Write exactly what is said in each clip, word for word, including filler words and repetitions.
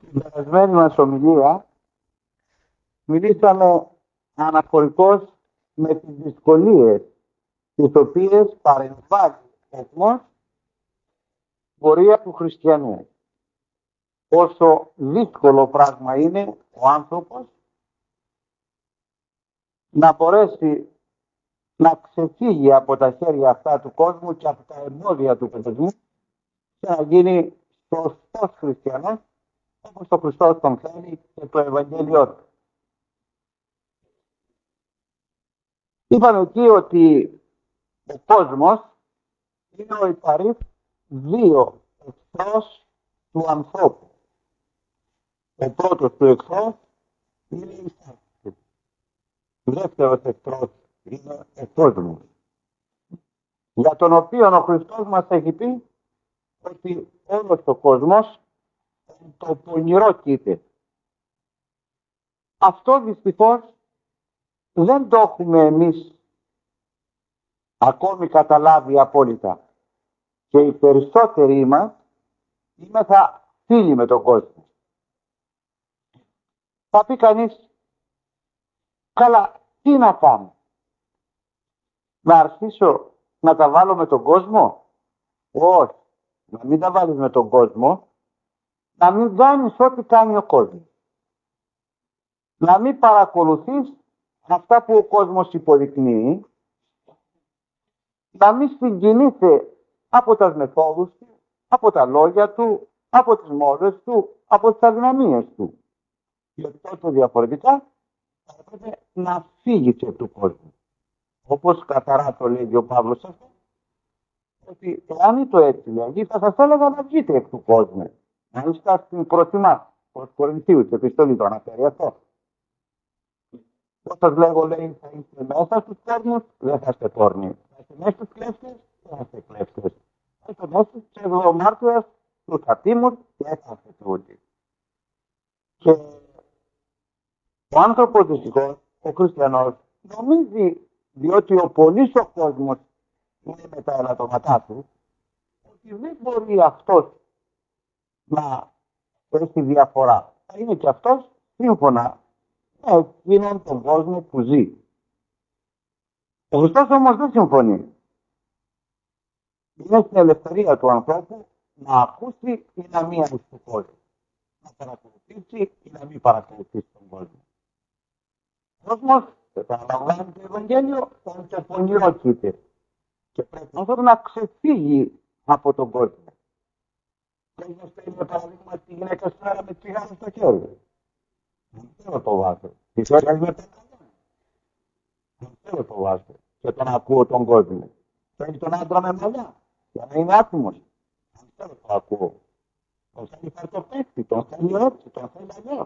Στην περασμένη μας ομιλία μιλήσαμε αναφορικώς με τις δυσκολίες τις οποίες παρεμβάλλει ο κόσμος πορεία του χριστιανού. Όσο δύσκολο πράγμα είναι ο άνθρωπος να μπορέσει να ξεφύγει από τα χέρια αυτά του κόσμου και από τα εμπόδια του κόσμου και να γίνει σωστός χριστιανός όπως ο Χριστός τον θέλει και το Ευαγγέλιό του. Είπαμε εκεί ότι ο κόσμος είναι ο υπαρύφ δύο εχθρός του ανθρώπου. Ο πρώτος του εχθρός είναι η στάση. Ο δεύτερος εχθρός είναι ο κόσμος, για τον οποίο ο Χριστός μας έχει πει ότι όλος ο κόσμος το πονηρό κοίται. Αυτό δυστυχώς δεν το έχουμε εμείς ακόμη καταλάβει απόλυτα. Και οι περισσότεροι μας είμεθα φίλοι με τον κόσμο. Θα πει κανείς, καλά, τι να κάνω, να αρχίσω να τα βάλω με τον κόσμο? Όχι, να μην τα βάλεις με τον κόσμο, να μην κάνεις ό,τι κάνει ο κόσμος. Να μην παρακολουθείς αυτά που ο κόσμος υποδεικνύει, να μην συγκινείσαι από τις μεθόδους του, από τα λόγια του, από τις μόδες του, από τις αδυναμίες του. Γιατί τότε διαφορετικά θα πρέπει να φύγεις από του κόσμου. Όπως καθαρά το λέει ο Παύλος αυτό, ότι εάν είναι το έτσι δηλαδή, θα σας έλεγα να βγείτε εκ του κόσμου. Να είστε στην προτιμά, προς Κορινθίους, η επιστολή το αναφέρει αυτό. Πώς σας λέγω, λέει, θα είστε μέσα στους κόσμους, δεν θα είστε πόρνοι. Θα είστε μέσα στους κλέφτες, δεν θα είστε κλέφτες. Θα είστε μέσα στους ψευδομάρτυρες, στους ατίμους, δεν θα είστε τούτοι. Και ο άνθρωπος δυστυχώς, ο χριστιανός, νομίζει, διότι ο πολύς ο κόσμος είναι με τα ελαττωματά του, ότι δεν μπορεί αυτός να έχει διαφορά. Θα είναι και αυτός σύμφωνα με εκείνον τον κόσμο που ζει. Ο Χριστός όμως δεν συμφωνεί. Είναι στην ελευθερία του ανθρώπου να ακούσει ή να μην ακούσει τον κόσμο. Να παρακολουθήσει ή να μην παρακολουθήσει τον κόσμο. Ο κόσμος, επαναλαμβάνει το Ευαγγέλιο, τον το πονηρό κοίται. Και πρέπει να, να ξεφύγει από τον κόσμο. Ο κόσμος θέλει με παραδείγμα τη γυναίκα σήμερα με τσιγάρο στο χέρι. Δεν θέλω το βάζω. Τη θέλει με τα καλά. Δεν θέλω το βάζω. Και τον ακούω τον κόσμο. Θέλει τον άντρα με μαλλιά. Για να είναι άτιμος. Δεν θέλω το ακούω. Τον θέλει χαρτοπέκτη. Τον θέλει έτσι. Τον θέλει αλλιώς.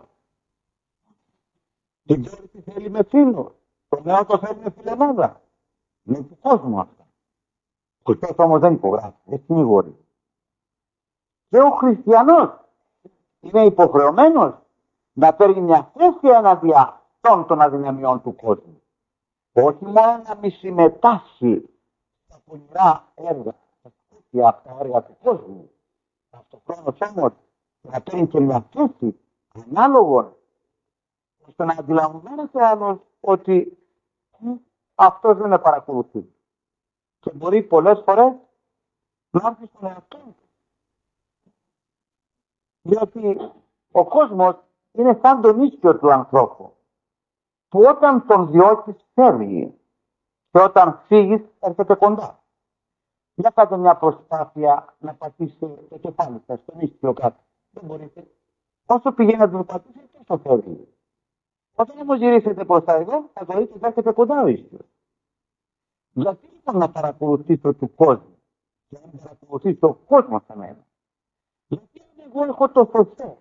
Την κόρη τη θέλει με φίλο. Το νέο το θέλει με φιλενάδα. Είναι του κόσμου αυτά. Ο Χριστός όμως δεν υπογράφει. Δεν συνηγορεί. Και ο χριστιανός είναι υποχρεωμένος να παίρνει μια θέση εναντία αυτών των αδυναμιών του κόσμου. Όχι μόνο να μην συμμετάσχει στα πονηρά έργα, στα αυτά έργα του κόσμου, αυτοχρόνως όμως να παίρνει και μια θέση ανάλογον, ώστε να αντιλαμβάνεται άλλος ότι αυτός δεν με παρακολουθεί. Και μπορεί πολλές φορές να έρθει στον εαυτό του. Διότι ο κόσμος είναι σαν τον ίσκιο του ανθρώπου, που όταν τον διώκεις φεύγει και όταν φύγεις έρχεται κοντά. Για κάντε μια προσπάθεια να πατήσετε το κεφάλι σας στον ίσκιο κάτω. Δεν μπορείτε. Όσο πηγαίνετε να το πατήσετε, τόσο φεύγει. Όταν όμως γυρίσετε προς τα εδώ, θα το δείτε ότι έρχεται κοντά ο ίσκιος. Γιατί λοιπόν να παρακολουθήσω του κόσμου και να παρακολουθήσω το κόσμο σε μένα? Γιατί εγώ έχω το σωστό.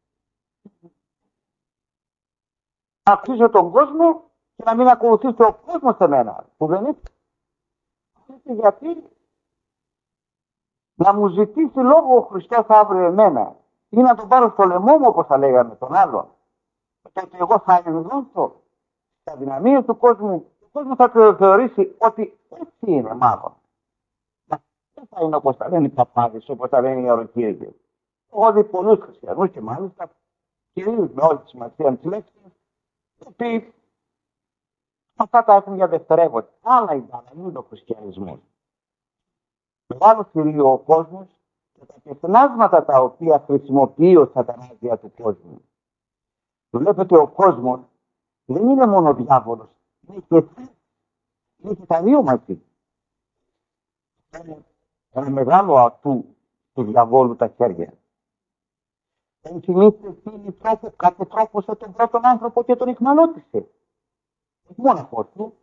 Να ακούσω τον κόσμο και να μην ακολουθήσω ο κόσμο σε μένα, που δεν είναι. Γιατί να μου ζητήσει λόγο ο Χριστός αύριο εμένα ή να τον πάρω στο λαιμό μου όπως θα λέγανε τον άλλον. Και ότι εγώ θα ενδώσω στα δυναμίες του κόσμου, ο κόσμος θα το θεωρήσει ότι έτσι είναι μάλλον. Δεν θα είναι όπως τα λένε οι παπάδες, όπως τα λένε οι ιεροκήρυκες. Εγώ δει πολλούς χριστιανούς και μάλιστα κυρίως με όλη τη σημασία της λέξης, οι οποίοι αυτά τα έχουν για δευτερεύοντα. Άλλα ήταν, δεν είναι ο χριστιανισμός. Μεγάλο θηρίο ο κόσμος και τα τεχνάσματα τα οποία χρησιμοποιεί ο σατανάς δια του κόσμου. Βλέπετε, ο κόσμος δεν είναι μόνο ο διάβολος, είναι και εσύ, είναι και τα δύο μαζί. Είναι ένα μεγάλο ατού του διαβόλου τα χέρια. Δεν θυμίστε εκείνη τρόπο, κάθε τρόπο σε τον πρώτον άνθρωπο και τον ειχμαλώτησε. Όχι μόνο αυτό του.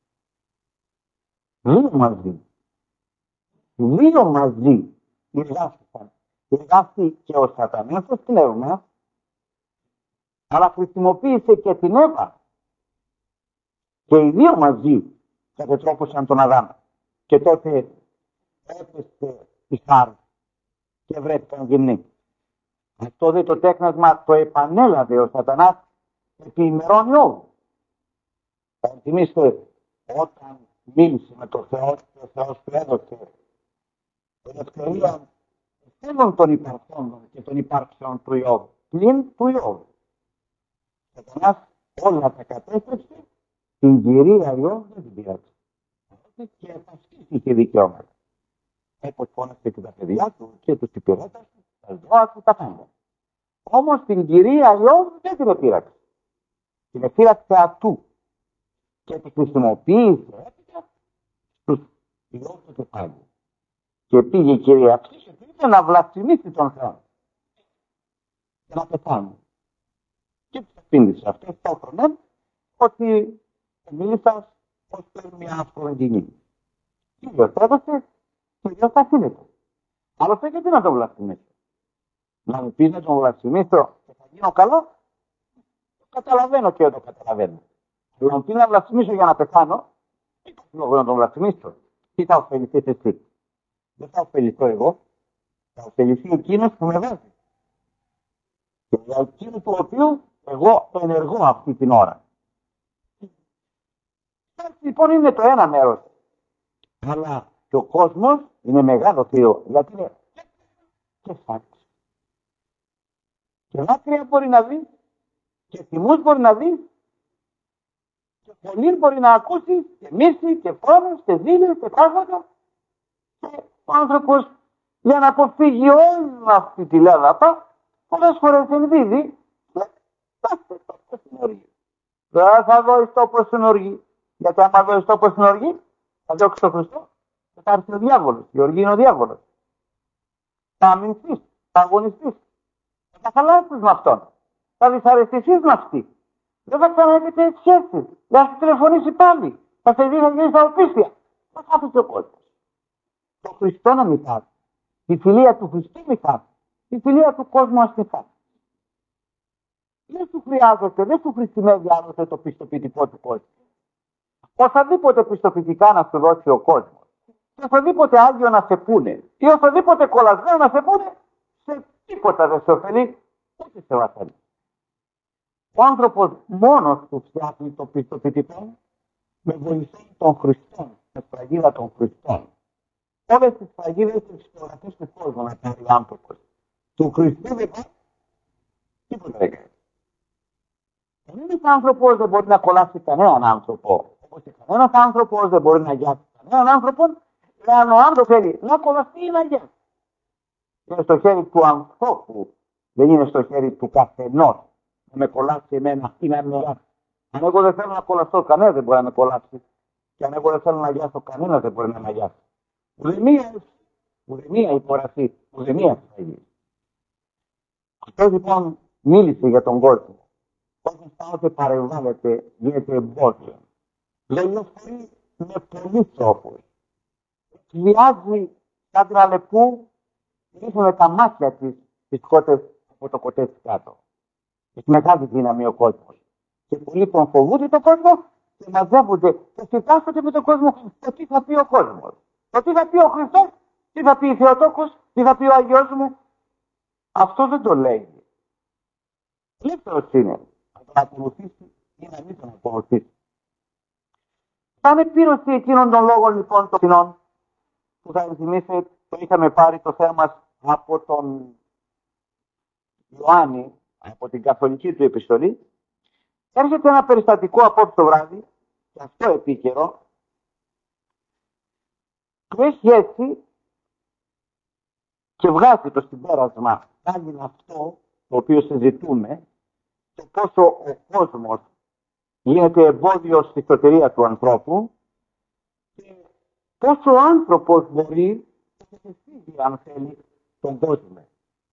Δύο μαζί. Δύο μαζί εργάστηκαν. Εργάστηκε ο σατανάς, το πνεύμα, αλλά χρησιμοποίησε και την Εύα. Και οι δύο μαζί κατετρόπωσαν τον Αδάμ. Και τότε έπεσε η χάρη και βρέθηκαν γυμνοί. Αυτό δε το τέχνασμα το επανέλαβε ο σατανάς επί ημερών Ιώβου. Θα θυμίστε, όταν μίλησε με τον Θεό, ο Θεός του έδωσε την ευκαιρία όλων των υπαρχόντων και των υπάρξεων του Ιώβου, πλην του Ιώβου. Ο σατανάς όλα τα κατέστρεψε, την κυρία Ιώβου δεν την πήραξε. Και αυτή είχε δικαιώματα. Όπως φώνασε και τα παιδιά του και τους υπηρέτες του, τα ζώα του, τα πάντα. Όμως την κυρία Ιώβου δεν την επήραξε. Την επήραξε ατού και τη χρησιμοποίησε έπειτα στους Ιώβου του κεφάλι. Και πήγε η κυρία αυτή και πήγε να βλασφημίσει τον Θεό και να πεθάνει. Και της απήντησε αυτό το χρόνο ότι μίλησα ως παίρνει μια αυτογενή. Και Διός έδωσε και Διός θα αφήνεται. Άλλωστε γιατί να τον βλασφημίσω. Να μου πεις να τον βλασφημίσω και θα γίνω καλό. Το καταλαβαίνω και δεν το καταλαβαίνω. Αλλά μου πεις να βλασφημίσω για να πεθάνω, δεν θα λόγω να τον βλασφημίσω. Τι θα ωφεληθείς εσύ. Δεν θα ωφεληθώ εγώ. Θα ωφεληθεί εκείνος που με βάζει. Και για εκείνο του οποίου εγώ ενεργώ αυτή την ώρα. Έτσι λοιπόν είναι το ένα μέρος. Αλλά και ο κόσμος είναι μεγάλο θείο. Γιατί είναι και φάξ. Και δάκρυα μπορεί να δει, και θυμούς μπορεί να δει, και πολύ μπορεί να ακούσει, και μίση, και φόνος, και ζήλες, και πράγματα. Και ο άνθρωπος για να αποφύγει όλη αυτή τη λάδαπα, πολλές φορές ενδίδει, και πάστε τόπο στην οργή. Δεν θα δώσεις τόπο στην οργή. Γιατί άμα δώσεις τόπο στην οργή, θα διώξεις τον Χριστό, και θα έρθει ο διάβολος. Η οργή είναι ο διάβολος. Θα αμυνθείς, θα αγωνιστείς. Θα χαλάσεις με αυτόν. Θα δυσαρεστηθείς με αυτή. Δεν θα ξαναέχετε σχέσεις. Δεν θα σου τηλεφωνήσει πάλι. Θα σε δει να γίνεις αοπίστια. Θα χάσεις ο κόσμος. Το Χριστό να μην χάσει. Η φιλία του Χριστού μην χάσει. Η φιλία του κόσμου ας μην χάσει. Δεν σου χρειάζεται, δεν σου χρησιμεύει άλλωστε το πιστοποιητικό του κόσμου. Οσαδήποτε πιστοποιητικά να σου δώσει ο κόσμος, και οσαδήποτε άγιο να σε πούνε, ή οσαδήποτε κολλασμένο να σε πούνε, σε τίποτα δεν σε ωφελεί, ούτε σε βαθαίνει. Ο άνθρωπος μόνος του φτιάχνει το πιστοποιητικό με βοηθή των Χριστών, με σφραγίδα των Χριστών. Όλες τις σφραγίδες της φωτογραφίες του κόσμου να κάνει ο άνθρωπος. Του Χριστού δεν πάει, τίποτα δεν κάνει. Κανένας άνθρωπος δεν μπορεί να κολλάσει κανέναν άνθρωπο. Όπως και κανένας άνθρωπος δεν μπορεί να γιάσει κανέναν άνθρωπο, εάν ο άνθρωπος θέλει να κολλαστεί ή να γιάσει. Είναι στο χέρι του ανθρώπου, δεν είναι στο χέρι του καθενός να με κολλάσει εμένα ή να με γιάσει. Αν εγώ δεν θέλω να κολλαστώ, κανένας δεν μπορεί να με κολλάσει. Και αν εγώ δεν θέλω να γιάσω, κανένας δεν μπορεί να με γιάσει. Ουδεμία, ουδεμία υπορρασή, ουδεμία σφαγή. Αυτός λοιπόν μίλησε για τον κόσμο. Όταν πάτε παρεμβάλλεται, γίνεται εμπόδιο. Λελευθερεί με πολλούς τρόπους. Εκβιάζει σαν την Αλεπού, ρίχνουν τα μάτια της τις κότες από το κοτέ κάτω. Έχει μεγάλη δύναμη ο κόσμος. Και πολλοί τον φοβούνται τον κόσμο και μαζεύονται και συντάσσονται με τον κόσμο το τι θα πει ο κόσμος. Το τι θα πει ο Χριστός, τι θα πει η Θεοτόκος, τι θα πει ο Αγιός μου. Αυτό δεν το λέει. Ελεύθερος είναι να τον ακολουθήσει ή να μην τον ακολουθήσει. Σαν επίρρωση εκείνων των λόγων λοιπόν των κοινών που θα ενθυμίσετε, το είχαμε πάρει το θέμα μας από τον Ιωάννη, από την καθολική του επιστολή, έρχεται ένα περιστατικό από το βράδυ, και αυτό επίκαιρο, που έχει έτσι και βγάζει το συμπέρασμα, κάνει αυτό το οποίο συζητούμε, το πόσο ο κόσμος γίνεται εμπόδιο στη σωτηρία του ανθρώπου και πόσο ο άνθρωπος μπορεί να ξεφύγει, αν θέλει, τον κόσμο.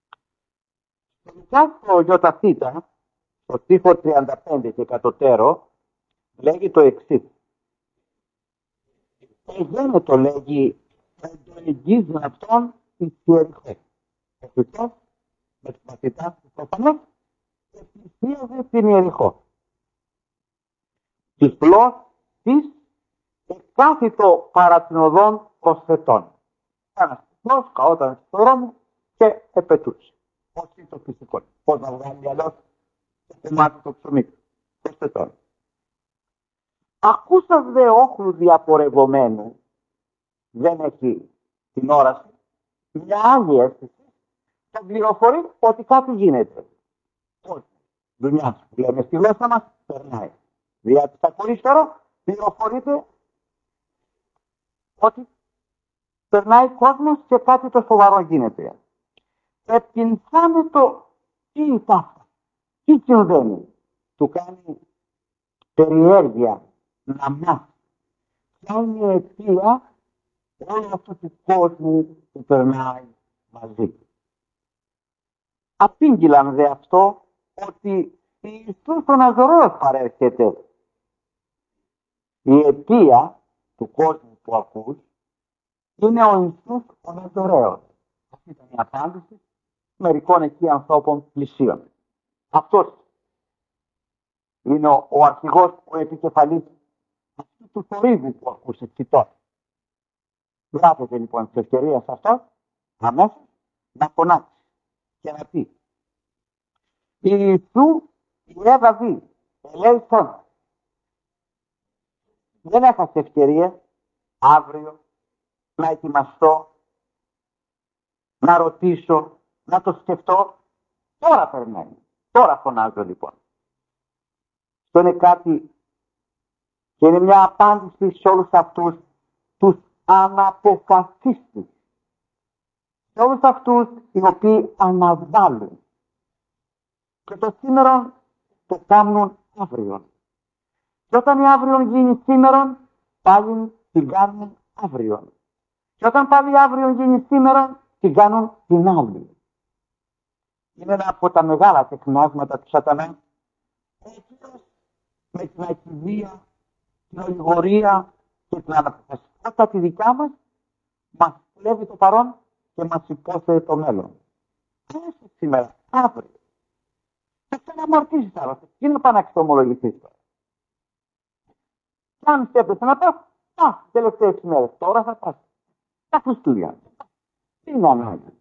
Τελικά στο Ιωταθήτα, στο στίχο τριάντα πέντε και κατωτέρω, λέγει το εξής. Δεν το λέγει, θα το εγγύζουν αυτόν εις Ιεριχώ. Ο Χριστός με τους μαθητάς του προφανώς και πλησίαζε την Ιεριχώ. Τυφλός της εκάθητο παρά την οδόν κοσθετών. Ένας τυφλός καόταν στο δρόμο και επετούσε. Πώς είναι το φυσικό. Πώς να βγάλει αλλιώς το κομμάτι το ψωμί του. Κοσθετών. Ακούσας δε όχλου διαπορευομένου, δεν έχει την όραση, μια άλλη αίσθηση, θα πληροφορεί ότι κάτι γίνεται. Όχι. Δουλειά που λέμε στη γλώσσα μας, περνάει. Δια της ακολύστερα πληροφορείται ότι περνάει κόσμος και κάτι το σοβαρό γίνεται. Επινθάνε το τι υπάρχει, τι συμβαίνει. Του κάνει περιέργεια να μάθει. Ποια είναι η αιτία όλου αυτού του κόσμου που περνάει μαζί. Απήγγειλαν δε αυτό ότι Ιησούς ο Ναζωραίος παρέρχεται. Η αιτία του κόσμου που ακούς είναι ο Ιησούς ο Ναζωραίος. Αυτή ήταν η απάντηση μερικών εκεί ανθρώπων πλησίων. Αυτός είναι ο, ο αρχηγός, ο επικεφαλής αυτού του θορύβου που ακούσε τώρα. Βράδετε λοιπόν τις ευκαιρίες αυτό αμέσως να φωνάξει και να πει Ιησού η Εύα δει, ελέησον. Δεν έχασε ευκαιρία αύριο να ετοιμαστώ, να ρωτήσω, να το σκεφτώ. Τώρα περνάει. Τώρα φωνάζω λοιπόν. Αυτό είναι κάτι και είναι μια απάντηση σε όλους αυτούς τους αναποφασίστες. Σε όλους αυτούς οι οποίοι αναβάλουν. Και το σήμερα το κάνουν αύριο. Και όταν η αύριο γίνει σήμερα, πάλι την κάνουν αύριο. Και όταν πάλι αύριο γίνει σήμερα, την κάνουν την άλλη. Είναι ένα από τα μεγάλα τεχνάσματα του σατανά. Με την ακιδεία, την ολιγορία και την αναποφασιστικότητα τη δικιά μας, μας κλέβει το παρόν και μας υπόσχεται το μέλλον. Έστω σήμερα, αύριο. Και θα να αμαρτήσεις άλλωστε. Τι να πάει να εξομολογηθείς τώρα. Αν στέπεσαι να πας, πας τις τελευταίες ημέρες. Τώρα θα πας. Τα Χριστούγεννα. Τι είναι ανάγκη.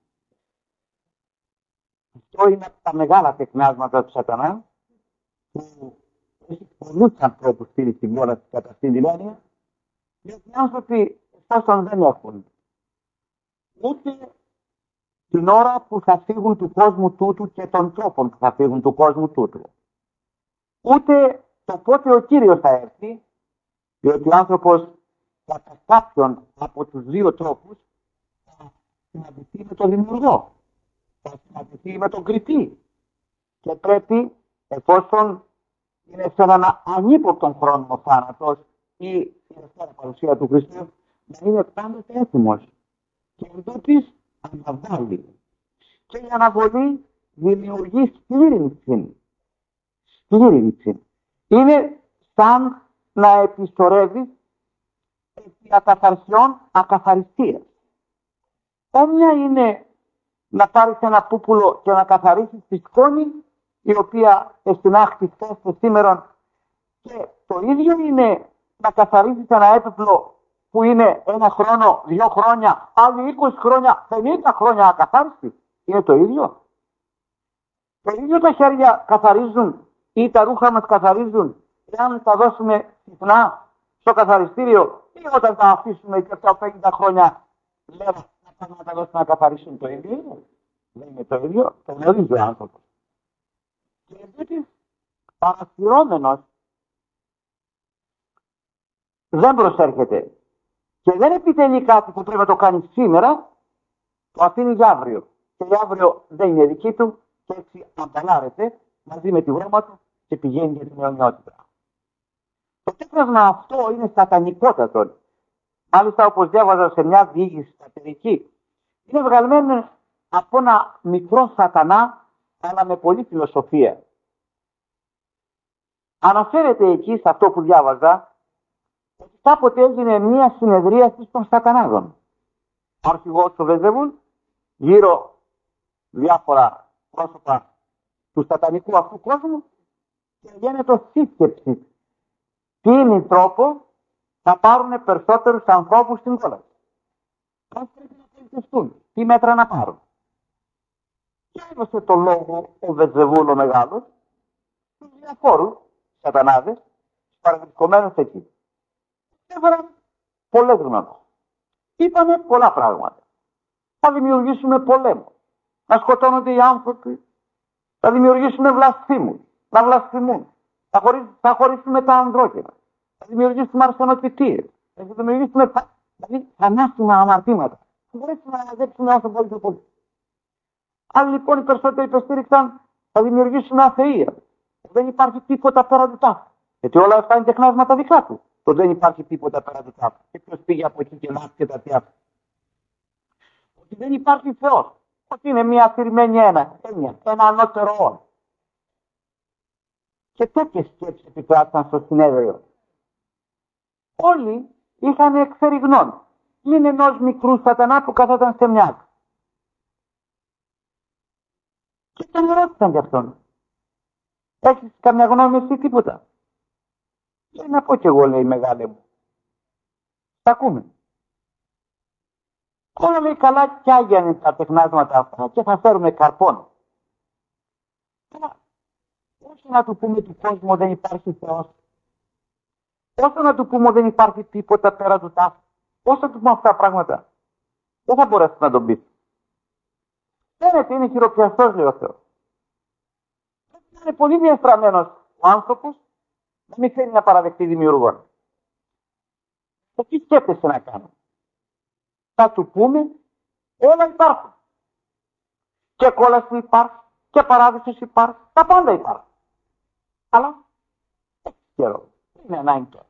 Αυτό είναι από τα μεγάλα τεχνάσματα του σατανά που έχει πολλούς ανθρώπους στείλει στην κόλαση κατά αυτήν την έννοια, γιατί οι άνθρωποι εφόσον δεν έχουν ούτε την ώρα που θα φύγουν του κόσμου τούτου και των τρόπων που θα φύγουν του κόσμου τούτου, ούτε το πότε ο Κύριος θα έρθει, διότι ο άνθρωπος κατά κάποιον από τους δύο τρόπους θα συναντηθεί με τον Δημιουργό, θα συναντηθεί με τον Κριτή και πρέπει, εφόσον είναι σε έναν ανύποπτον χρόνο ο θάνατος ή η δεύτερη παρουσία του Χριστού, να είναι πάντοτε έτοιμος και εντούτοις αναβάλει. Και η αναβολή δημιουργεί σκλήρυνση. Σκλήρυνση. Είναι σαν να επιστορεύει επί ακαθαρσιών ακαθαριστίας. Όμοια είναι να πάρεις ένα πούπουλο και να καθαρίσεις τη σκόνη η οποία εστινάχθη χθες και σήμερα, και το ίδιο είναι να καθαρίσεις ένα έπιπλο που είναι ένα χρόνο, δύο χρόνια, άλλοι είκοσι χρόνια, πενήντα χρόνια ακαθάριστη. Είναι το ίδιο. Το ίδιο τα χέρια καθαρίζουν ή τα ρούχα μας καθαρίζουν εάν τα δώσουμε συχνά στο καθαριστήριο ή όταν τα αφήσουμε και αυτά πενήντα χρόνια λέμε να πάμε να τα δώσουμε να καθαρίσουν. Το ίδιο είναι. Δεν είναι το ίδιο. Το γνωρίζει ο άνθρωπος. Γιατί παρασυρώμενος δεν προσέρχεται και δεν επιτελεί κάτι που πρέπει να το κάνει σήμερα, το αφήνει για αύριο. Και για αύριο δεν είναι δική του και έτσι ανταλλάρεται μαζί με τη βρώμα του και πηγαίνει για την αιωνιότητα. Το τέχνασμα αυτό είναι σατανικότατο. Μάλιστα, όπως διάβαζα σε μια διήγηση σατερική, είναι βγαλμένο από ένα μικρό σατανά, αλλά με πολλή φιλοσοφία. Αναφέρεται εκεί, σε αυτό που διάβαζα, ότι κάποτε έγινε μια συνεδρίαση των σατανάδων. Ο αρχηγός του Βεζεβούλ, γύρω διάφορα πρόσωπα του σατανικού αυτού κόσμου, και γίνεται σύσκεψη. Τι είναι τρόπο να πάρουν περισσότερους ανθρώπους στην κόλαση. Πώς πρέπει να πολιτιστούν, τι μέτρα να πάρουν. Και έδωσε το λόγο ο Βεζεβούλ ο μεγάλος στους διαφόρους σατανάδες παραβρισκομένους εκεί. Έφεραν πολλές γνώμες. Είπαμε πολλά πράγματα. Θα δημιουργήσουμε πολέμο. Να σκοτώνονται οι άνθρωποι. Θα δημιουργήσουμε βλασφήμους. Να βλασφημούν. Θα, χωρί, θα χωρίσουμε τα ανδρόκαινα. Θα δημιουργήσουμε αρσενοκητίες. Θα δημιουργήσουμε δηλαδή θανάσιμα αμαρτήματα. Θα μπορέσουμε να αναδέψουμε όσο πολύ το πολύ. Άλλοι λοιπόν οι περισσότεροι υποστήριξαν θα δημιουργήσουμε αθεία. Δεν υπάρχει τίποτα πέρα του τάφου. Γιατί όλα αυτά είναι τεχνάσματα δικά του. Το δεν υπάρχει τίποτα πέρα του τάφου. Και ποιος πήγε από εκεί και μάθηκε τα τιάφου. Ότι δεν υπάρχει Θεός. Ότι είναι μια αφηρημένη ένα, έννοια, ένα ανώτερο όρο. Και τέτοιες σκέψεις επικράτησαν στο συνέδριο. Όλοι είχαν εκφέρει γνώμη. Είναι ενός μικρού σατανά που καθόταν σε μια. Και τον ρώτησαν γι' αυτόν. Έχεις καμιά γνώμη εσύ τίποτα? Λέει να πω κι εγώ, λέει, μεγάλε μου. Τα ακούμε. Όλα λέει καλά κι άγιανε τα τεχνάσματα αυτά και θα φέρουμε καρπόν. Αλλά όσο να του πούμε του κόσμου δεν υπάρχει Θεός, όσο να του πούμε δεν υπάρχει τίποτα πέρα του τάφου, όσο να του πούμε αυτά τα πράγματα, δεν θα μπορέσει να τον πει. Φαίνεται είναι χειροπιαστός, λέει ο Θεός. Είναι πολύ διαστραμμένος ο άνθρωπος να μην θέλει να παραδεχτεί δημιουργόν. Και τι σκέφτεσαι να κάνω? Θα του πούμε όλα υπάρχουν. Και κόλαση υπάρχει και παράδεισος υπάρχει. Τα πάντα υπάρχουν. Αλλά έχει καιρό. Είναι ανάγκη τώρα.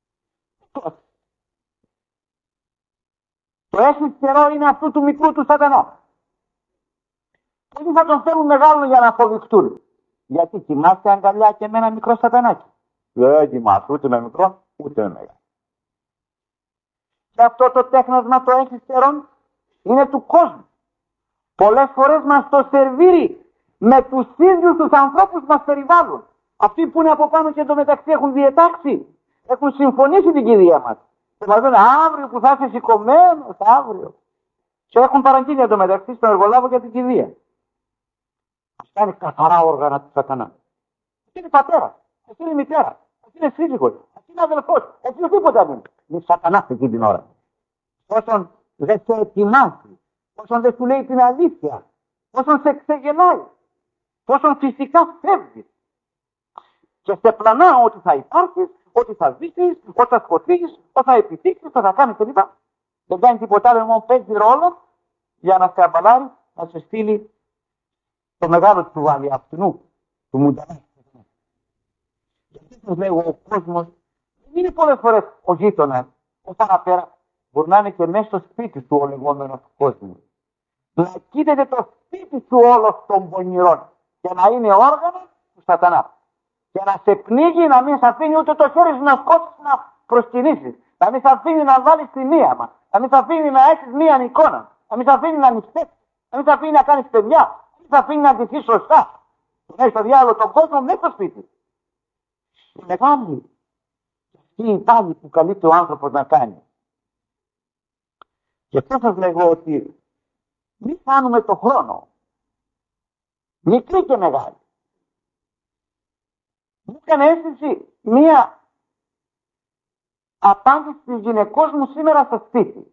Το έχει καιρό είναι αυτού του μικρού του σατανά. Πολλοί θα τον φέρουν μεγάλο για να αποδειχτούν. Γιατί κοιμάσαι αγκαλιά και με ένα μικρό σατανάκι. Δεν κοιμάσαι ούτε με μικρό ούτε με μεγάλο. Και αυτό το τέχνασμα το έχει καιρό είναι του κόσμου. Πολλές φορές μας το σερβίρει με τους ίδιους τους ανθρώπους που μας περιβάλλουν. Αυτοί που είναι από πάνω και εντωμεταξύ έχουν διετάξει, έχουν συμφωνήσει την κηδεία μας. Και μας λένε αύριο που θα είσαι σηκωμένος, αύριο. Και έχουν παραγγείλει εντωμεταξύ στον εργολάβο για την κηδεία. Αυτά είναι καθαρά όργανα του σατανά. Αυτή είναι πατέρα, αυτή είναι μητέρα, αυτή είναι σύζυγος, αυτή είναι αδελφός, αυτή είναι τίποτα δεν είναι. Είναι σατανάς εκεί την ώρα. Όσον δεν σε ετοιμάζει, όσον δεν σου λέει την αλήθεια, όσον σε ξεγελάει, όσον φυσικά φεύγει. Και σε πλανά ότι θα υπάρχεις, ότι θα ζήσεις, ότι θα σκοτήσεις, ότι θα επιτύχεις, ότι θα κάνεις κλπ. Δεν κάνει τίποτα άλλο, μόνο παίζει ρόλο για να σε αμπαλάρει, να σε στείλει το μεγάλο τσουβάλι αυτού του μουντανά. Γιατί σας λέω, ο κόσμος δεν είναι πολλές φορές ο γείτονας, ο παραπέρα, μπορεί να είναι και μέσα στο σπίτι του ο λεγόμενος κόσμος. Να κοίταται το σπίτι του όλων των πονηρών και να είναι όργανο του σατανά. Και να σε πνίγει, να μην σε αφήνει ούτε το χέρι σου να σκότσεις, να προσκυνήσεις. Να μην σε αφήνει να βάλεις τη μία μας. Να μην σε αφήνει να έχεις μία εικόνα. Να μην σε αφήνει να νηστέψεις. Να μην σε αφήνει να κάνεις παιδιά. Να μην σε αφήνει να ντυθείς σωστά. Να έχεις το διάλογο τον κόσμο μέσα στο σπίτι. Η μεγάλη αυτή η πάλι που καλείται ο άνθρωπος να κάνει. Και αυτό σας λέγω ότι μην χάνουμε το χρόνο. Μικρή και μεγάλη. Μου έκανε αίσθηση μία απάντηση της γυναικός μου σήμερα στο σπίτι.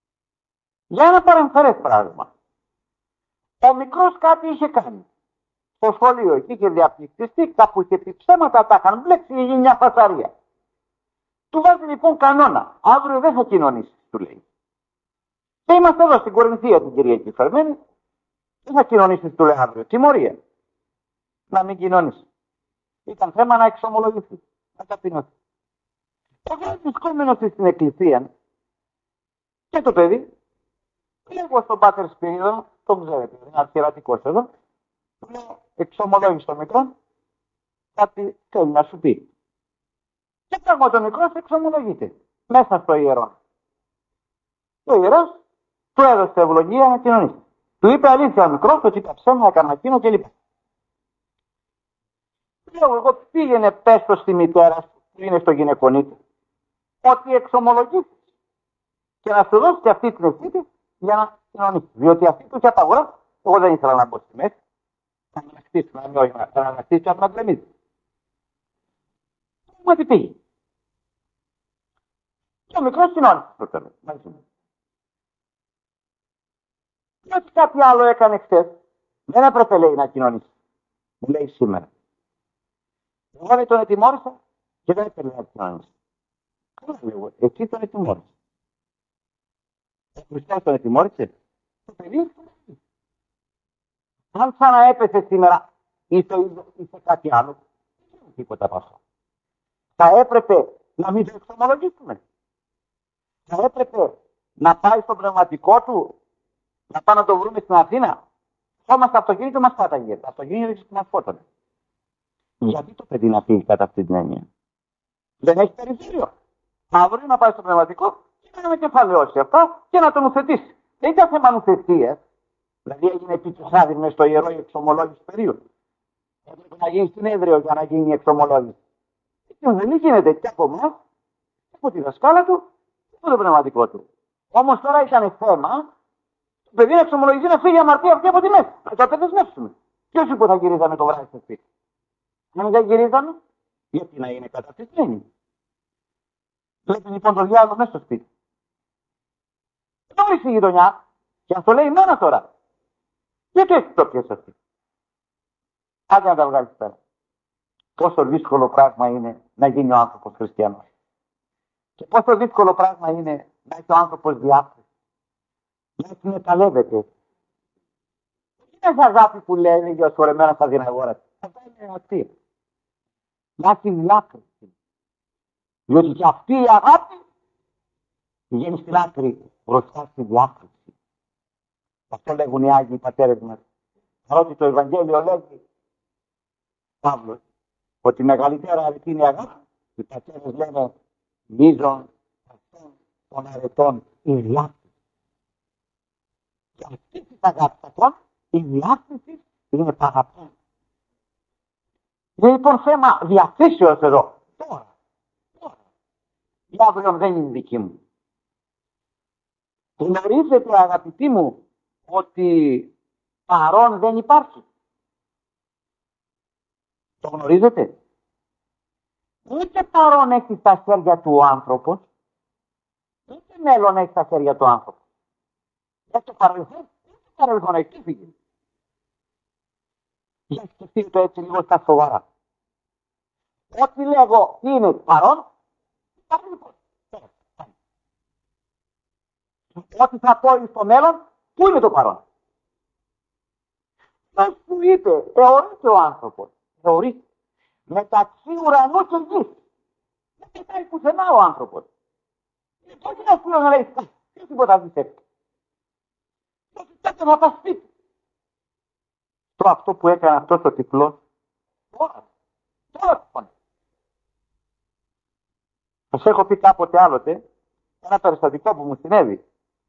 Για ένα παρεμφερές πράγμα. Ο μικρός κάτι είχε κάνει. στο σχολείο εκεί είχε διαπληκτιστεί, κάπου είχε πει ψέματα, τα είχαν μπλέξει, είχε γίνει μια φασαρία. Του βάζει λοιπόν κανόνα. Αύριο δεν θα κοινωνήσει, του λέει. Και είμαστε εδώ στην Κορινθία την Κυριακή φερμένη. Δεν θα κοινωνήσει, του λέει αύριο. Τιμωρία. Να μην κοινωνήσει. Ήταν θέμα να εξομολογηθεί. Να ταπεινωθεί. Εγώ βρισκόμενο στην εκκλησία και το παιδί, λέγω στον πάτερ Σπυρίδωνο, τον ξέρετε, είναι αρχιερατικός εδώ, του λέω εξομολόγησε το μικρό, κάτι θέλει να σου πει. Και πράγμα το μικρός εξομολογείται μέσα στο ιερό. Ο ιερός του έδωσε ευλογία να κοινωνήσει. Του είπε αλήθεια ο μικρός ότι τα ψέμα έκανα εκείνο κλπ. Λέω εγώ πήγαινε πες το στη μητέρα σου που είναι στο γυναικονίτη ότι εξομολογήσεις και να σου δώσει αυτή την ευθύνη για να κοινωνήσεις. Διότι αυτή του είχε απαγορεύσει. Εγώ δεν ήθελα να μπω στη μέση. Θα με ανακτήσει, να μην ανακτήσει και να με γκρεμίσει. Μα τι πήγε. Και ο μικρός κοινώνησε στο τέλος. Και ότι κάτι άλλο έκανε χθες, δεν έπρεπε λέει να κοινωνήσει. Μου λέει σήμερα. Εγώ δεν τον ετοιμόρισα και δεν έπρεπε να κοινωνήσει. Καλά λέω, εσύ τον ετοιμόρισα. Ο Χριστός τον ετοιμόρισε. Το παιδί. Αν ξαναέπεσε σήμερα ή σε κάτι άλλο, δεν είναι τίποτα από αυτό. Θα έπρεπε να μην το εξομολογήσουμε. Θα έπρεπε να πάει στο πνευματικό του, να πάμε να το βρούμε στην Αθήνα. Όμως το αυτοκίνητο μας πάταγε. Το αυτοκίνητο μας φώτωνε. Γιατί το παιδί να φύγει κατά αυτή την έννοια. Δεν έχει περιθώριο. Αύριο να πάει στο πνευματικό και να με κεφαλαιώσει αυτά και να τον ουθετήσει. Δεν ήταν θέμα νουθετίας. Δηλαδή έγινε επί του χάδι μες στο ιερό η εξομολόγηση περίοδου. Έπρεπε να γίνει συνέδριο για να γίνει η εξομολόγηση. Και δεν γίνεται και από εμάς, από τη δασκάλα του, και από το πνευματικό του. Όμως τώρα ήταν θέμα, το παιδί να εξομολογηθεί να φύγει αμαρτία αυτή από τη μέση. Να το απεδεσμεύσουμε. Ποιος είπε θα γυρίζαμε το βράδυ στο σπίτι. Αν δεν γυρίζαμε, γιατί να είναι καταπληκτικοί. Βλέπει λοιπόν το διάλογο μέσα στο σπίτι. Δεν βρίσκει η γειτονιά και αν το λέει μένα τώρα. Γιατί έχει το πιέσει αυτή. Άντε να τα βγάλει πέρα. Πόσο δύσκολο πράγμα είναι να γίνει ο άνθρωπος χριστιανός. Και πόσο δύσκολο πράγμα είναι να έχει ο άνθρωπος διάθεση. Να εκμεταλλεύεται. Δεν είναι αγάπη που λένε για σωρεμένα στα δυναγόρα. Αυτά είναι αστεία. Να έχει διάκριση. Διότι και αυτή η αγάπη βγαίνει στην άκρη μπροστά στη διάκριση. Αυτό λέγουν οι Άγιοι πατέρες μας. Παρότι το Ευαγγέλιο λέγει Παύλος ότι μεγαλύτερα αρετή είναι η αγάπη, οι πατέρες λένε μείζων αυτών των αρετών η διάκριση. Και αυτή τη αγάπη ακόμα, η διάκριση είναι παγαπών. Είναι λοιπόν θέμα διαθέσεως εδώ. Τώρα. Τώρα. Η αύριο δεν είναι δική μου. Γνωρίζετε αγαπητοί μου ότι παρόν δεν υπάρχει. Το γνωρίζετε. Ούτε παρόν έχει στα χέρια του ο άνθρωπος, ούτε μέλλον έχει στα χέρια του άνθρωπο. Για το παρελθόν, ούτε το παρελθόν έχει τι φύγει. Για σκεφτείτε το έτσι λίγο στα σοβαρά. Ό,τι λέγω είναι παρόν, υπάρχει λοιπόν. Ό,τι θα πω στο μέλλον, πού είναι το παρόν. Πώς που είπε, θεωρείται ο άνθρωπος. Θεωρείται. Μεταξύ ουρανού και γης. Δεν πετάει πουθενά ο άνθρωπος. Πώς είναι αυτό να λέει, ποιος τίποτα δεν θέλει. Τότε θα πας σπίτι. Το αυτό που έκανε αυτός ο τυφλός, τώρα, τώρα το φωνάζει. Σας έχω πει κάποτε άλλοτε, ένα περιστατικό που μου συνέβη.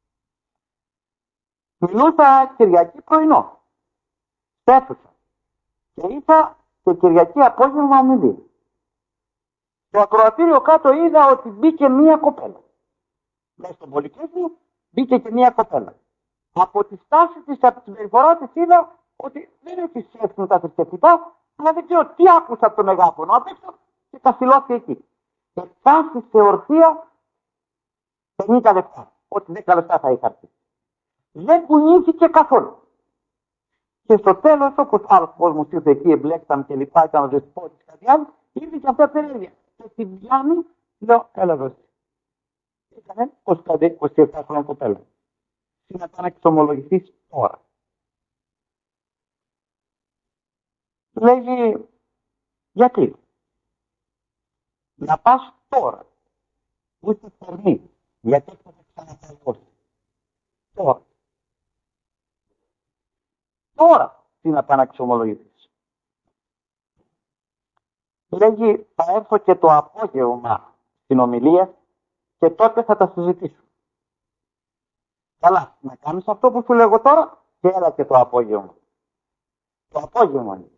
Μιλούσα Κυριακή πρωινό. Στέφουσα. Και είχα και Κυριακή απόγευμα ομιλία. Στο ακροατήριο κάτω είδα ότι μπήκε μία κοπέλα. Μέσα στον πολυκόσμιο μπήκε και μία κοπέλα. Από τη στάση της, από την περιφορά της είδα ότι δεν έχει σχέση με τα θρησκευτικά, αλλά δεν ξέρω τι άκουσα από το μεγάφωνο απ' έξω και καθυλώθηκε εκεί. Και φτάσει σε ορθία πενήντα λεπτά. Ότι δέκα λεπτά θα είχα έρθει. Δεν κουνήθηκε καθόλου. Και στο τέλος, όπως άλλος κόσμος ήρθε εκεί, εμπλέξαμε και λοιπά, ήταν ο δεσπότης κάτι άλλο, ήρθε και αυτά περίεργα. Και στη Βιάννη, λέω, έλα εδώ. Ήταν είκοσι πέντε είκοσι επτά χρόνια κοπέλα. Είναι να εξομολογηθείς τώρα. Λέγει, γιατί? Να πας τώρα. Ούτε φορμή. Γιατί θα σε ξαναπαλώσει. Τώρα. Τώρα τι να πάει να εξομολογηθείς. Λέγει, θα έρθω και το απόγευμα στην ομιλία και τότε θα τα συζητήσω. Καλά, να κάνεις αυτό που σου λέγω τώρα και έλα και το απόγευμα. Το απόγευμα είναι.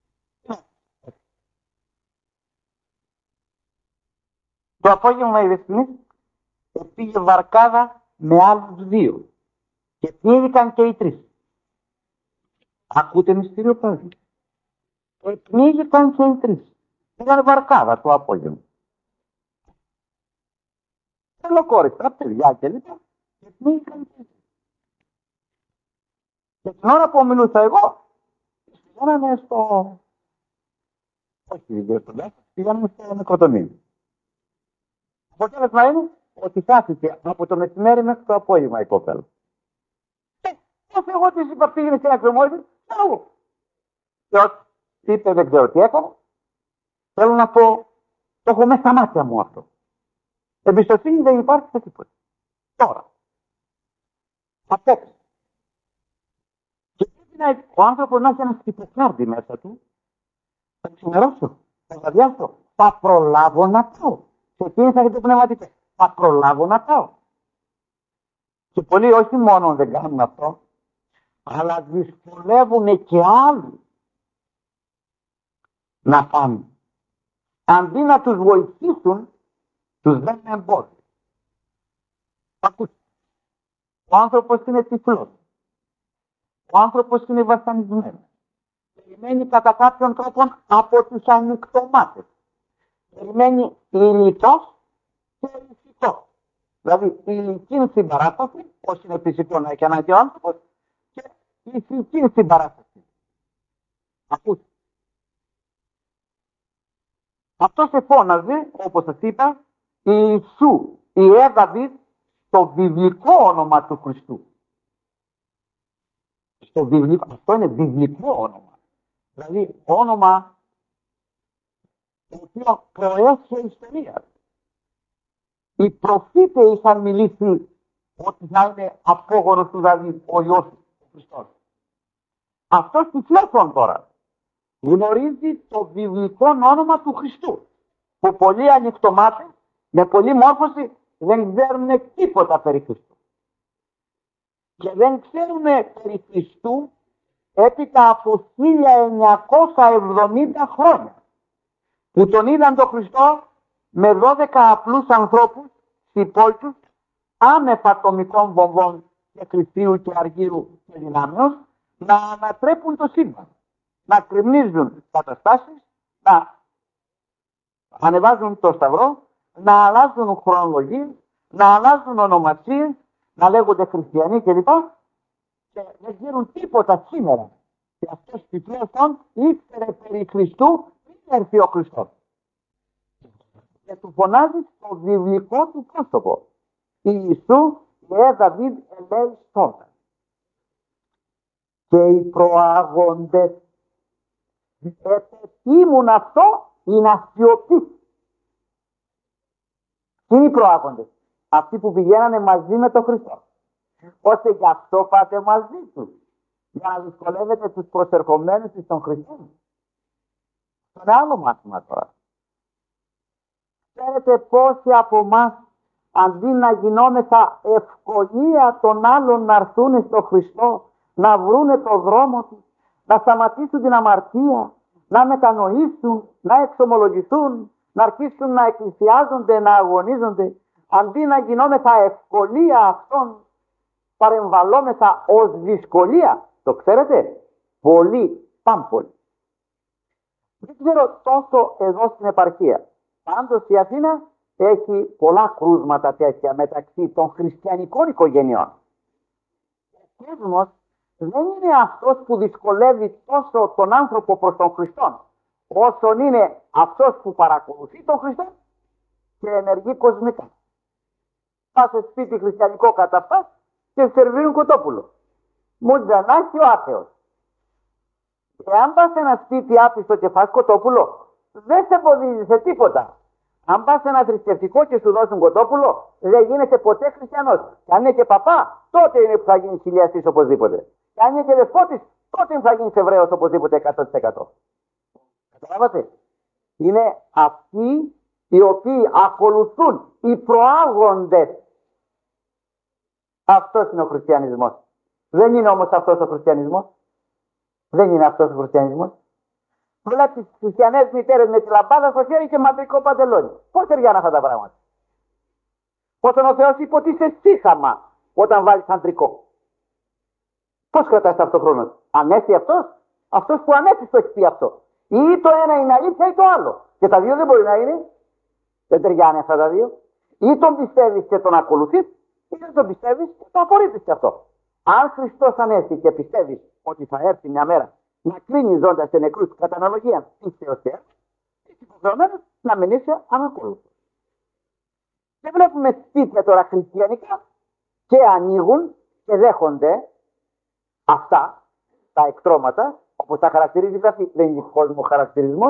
Το απόγευμα η Δεσποινής πήγε βαρκάδα με άλλους δύο και πνίγηκαν και οι τρεις. Ακούτε μυστήριο πάλι. Και πνίγηκαν και οι τρεις. Πήγαν βαρκάδα το απόγευμα. Τελοκόριστα, παιδιά και λοιπά. Και πνίγηκαν και οι τρεις. Και την ώρα που μιλούσα εγώ, πήγανε στο... Όχι, δεν στο λέω, πήγανε στο νεκροτομείο. Αποτέλεσμα είναι ότι χάθηκε από το μεσημέρι μέχρι το απόγευμα η κοπέλα. Και όσο εγώ της είπα πήγαινε σε ένα κρεμόδι, ξέρω εγώ. Και ως είπε δεν ξέρω τι έκανα, θέλω να πω, το έχω μέσα στα μάτια μου αυτό. Εμπιστοσύνη δεν υπάρχει σε τίποτα. Τώρα. Απέξω. Και πρέπει να, ο άνθρωπος να έχει ένα στυποκάρδι μέσα του, θα ξημερώσω, θα βαδιάσω, θα προλάβω να πάω. Σε εκείνη θα έχετε πνευματικές. Θα προλάβω να πάω. Και πολλοί όχι μόνο δεν κάνουν αυτό, αλλά δυσκολεύουν και άλλοι να πάνε. Αντί να τους βοηθήσουν, τους δένουν εμπόδιο. Ακούστε. Ο άνθρωπος είναι τυφλός. Ο άνθρωπος είναι βασανισμένος. Περιμένει κατά κάποιον τρόπο από τους ανοιχτομάτες. Περιμένει ηλιτός και ηθικός. Δηλαδή ηλική συμπαράσταση, πώς είναι φυσικό να έχει ανάγκη ο άνθρωπος, και ηθική συμπαράσταση. Ακούστε. Αυτό σε φώναζε, όπως σας είπα, Ιησού, Ιε Δαβίδ, στο βιβλικό όνομα του Χριστού. Στο βιβλικό, αυτό είναι βιβλικό όνομα. Δηλαδή όνομα το οποίο προέσχε ιστορία. Οι προφήτες είχαν μιλήσει ότι θα είναι απόγονος του Δαβίδ, ο Υιός του Χριστός. Αυτός τυφλός τώρα γνωρίζει το βιβλικό όνομα του Χριστού, που πολλοί ανοιχτομάτες με πολλή μόρφωση δεν ξέρουν τίποτα περί Χριστού. Και δεν ξέρουν περί Χριστού έπειτα από χίλια εννιακόσια εβδομήντα χρόνια, που τον είδαν τον Χριστό με δώδεκα απλούς ανθρώπους στην πόλη τους, άνευ ατομικών βομβών και κρυφτίου και αργύρου και δυνάμεως, να ανατρέπουν το σύμπαν, να κρυμνίζουν καταστάσεις, να ανεβάζουν το σταυρό, να αλλάζουν χρονολογίες, να αλλάζουν ονομασίες, να λέγονται χριστιανοί κλπ. Και δεν ξέρουν τίποτα σήμερα. Και αυτός τυπλέον ήξερε περί Χριστού πριν έρθει ο Χριστός. Και του φωνάζει στο βιβλικό του πρόσωπο. Ιησού Ιε Δαβίδ ελέη τώρα. Και οι προάγοντες επετήμουν αυτό η να σιωπήσει. Τι είναι οι προάγοντες? Αυτοί που πηγαίνανε μαζί με τον Χριστό. Ώστε γι' αυτό πάτε μαζί τους, για να δυσκολεύετε τους προσερχομένους στον Χριστό. Στον άλλο μάθημα τώρα. Ξέρετε πόσοι από εμάς, αντί να γινόμεθα ευκολία των άλλων να έρθουν στον Χριστό, να βρούνε το δρόμο τους, να σταματήσουν την αμαρτία, να μετανοήσουν, να εξομολογηθούν, να αρχίσουν να εκκλησιάζονται, να αγωνίζονται, αντί να γινόμεθα ευκολία αυτών, παρεμβαλόμεθα ως δυσκολία. Το ξέρετε? Πολύ, πάμπολοι. Δεν ξέρω τόσο εδώ στην επαρχία. Πάντως η Αθήνα έχει πολλά κρούσματα τέτοια μεταξύ των χριστιανικών οικογενειών. Ο κόσμος δεν είναι αυτός που δυσκολεύει τόσο τον άνθρωπο προς τον Χριστό, όσο είναι αυτός που παρακολουθεί τον Χριστό και ενεργεί κοσμικά. Πας σε σπίτι χριστιανικό κατά αυτά και σερβίρουν κοτόπουλο. Μουτζανάκι ο άθεος. Εάν πας σε ένα σπίτι άπιστο και φας κοτόπουλο, δεν σε εμποδίζει σε τίποτα. Αν πας σε ένα θρησκευτικό και σου δώσουν κοτόπουλο, δεν γίνεσαι ποτέ χριστιανός. Και αν είναι και παπά, τότε είναι που θα γίνεις χιλιαστής οπωσδήποτε. Και αν είναι και δεσπότης, τότε είναι που θα γίνεις Εβραίος οπωσδήποτε εκατό τοις εκατό. Καταλάβατε. Είναι αυτοί οι οποίοι ακολουθούν, οι προάγοντες. Αυτός είναι ο χριστιανισμός. Δεν είναι όμως αυτός ο χριστιανισμός. Δεν είναι αυτός ο χριστιανισμός. Βλέπεις τις χριστιανές μητέρες με τη λαμπάδα στο χέρι και μαντρικό παντελόνι. Πώς ταιριάνε αυτά τα πράγματα. Όταν ο Θεός είπε ότι είσαι σύσαμα όταν βάλεις αντρικό. Πώς κρατάς ταυτόχρονα. Ανέστη αυτός. Αυτός που ανέστη το έχει πει αυτό. Ή το ένα είναι αλήθεια ή το άλλο. Και τα δύο δεν μπορεί να είναι. Δεν ταιριάνε αυτά τα δύο. Ή τον πιστεύεις και τον ακολουθείς, ή δεν τον πιστεύεις και τον απορρίπτεις και αυτό. Αν Χριστός ανέστη και πιστεύεις ότι θα έρθει μια μέρα να κλείνει ζώντας σε νεκρούς κατά αναλογία πίστεως και έργο, είσαι υποχρεωμένος να μην είσαι ανακολούθος. Και βλέπουμε σπίτια τώρα χριστιανικά και ανοίγουν και δέχονται αυτά τα εκτρώματα, όπως τα χαρακτηρίζει η Γραφή, δεν είναι κόσμο χαρακτηρισμός,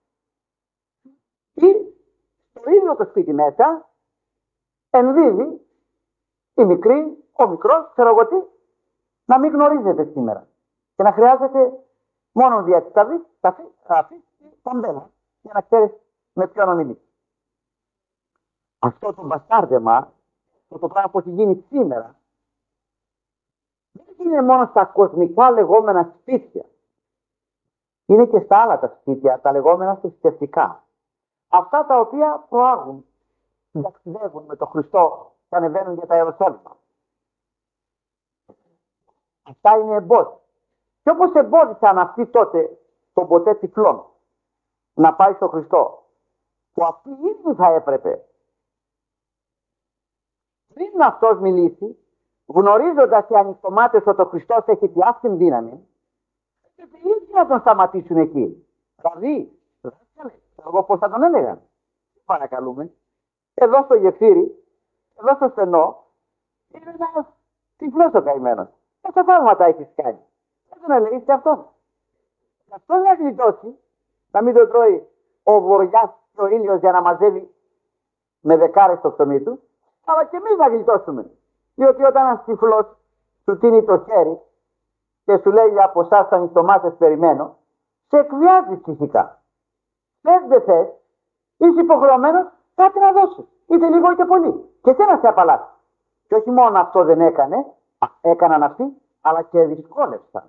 ή στο ίδιο το σπίτι μέσα ενδίδει η μικρή, ο μικρός, ξέρω εγώ τι, να μην γνωρίζετε σήμερα. Και να χρειάζεται μόνο διατηταβή, ταφή, ταφή και ταμπέλα, για να ξέρεις με ποιον ομιλεί. Αυτό το μπαστάρδεμα, αυτό το πράγμα που έχει γίνει σήμερα, δεν είναι μόνο στα κοσμικά λεγόμενα σπίτια. Είναι και στα άλλα τα σπίτια, τα λεγόμενα θρησκευτικά. Αυτά τα οποία προάγουν, ταξιδεύουν με τον Χριστό και ανεβαίνουν για τα Ιεροσόλυμα. Αυτά είναι εμπόδια. Και όπως εμπόδισαν αυτοί τότε τον ποτέ τυφλόν να πάει στον Χριστό, που αυτοί ήδη θα έπρεπε πριν αυτός μιλήσει, γνωρίζοντας οι ανοιχτομάτες ότι ο Χριστός έχει τη αυτήν δύναμη, έπρεπε ήδη να τον σταματήσουν εκεί. Δηλαδή, εγώ πώς θα τον έλεγαν. Παρακαλούμε. Εδώ στο γεφύρι, εδώ στο στενό, είναι ένας τυφλός ο καημένος. Πόσα πράγματα έχεις κάνει. Δεν τον έλεγες και αυτό. Και αυτό να γλιτώσει, να μην τον τρώει ο βοριάς και ο ήλιος για να μαζεύει με δεκάρες το ψωμί του, αλλά και εμείς να γλιτώσουμε. Διότι όταν ένας τυφλός σου τίνει το χέρι και σου λέει από εσάς ανοιχτομάτες περιμένω, σε εκβιάζει ψυχικά. Θες δεν θες, είσαι υποχρεωμένος κάτι να δώσεις. Είτε λίγο είτε πολύ. Και εσένα σε απαλλάσσει. Και όχι μόνο αυτό δεν έκανε, έκαναν αυτοί, αλλά και δυσκόλευσαν.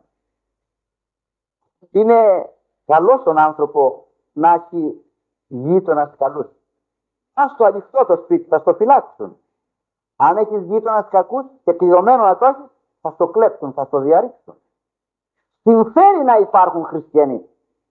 Είναι καλό στον άνθρωπο να έχει γείτονας καλούς. Ας το ανοιχτό το σπίτι, θα στο φυλάξουν. Αν έχεις γείτονας κακούς και κλειδωμένο να το έχεις, θα στο κλέψουν, θα στο διαρρήξουν. Συμφέρει να υπάρχουν χριστιανοί.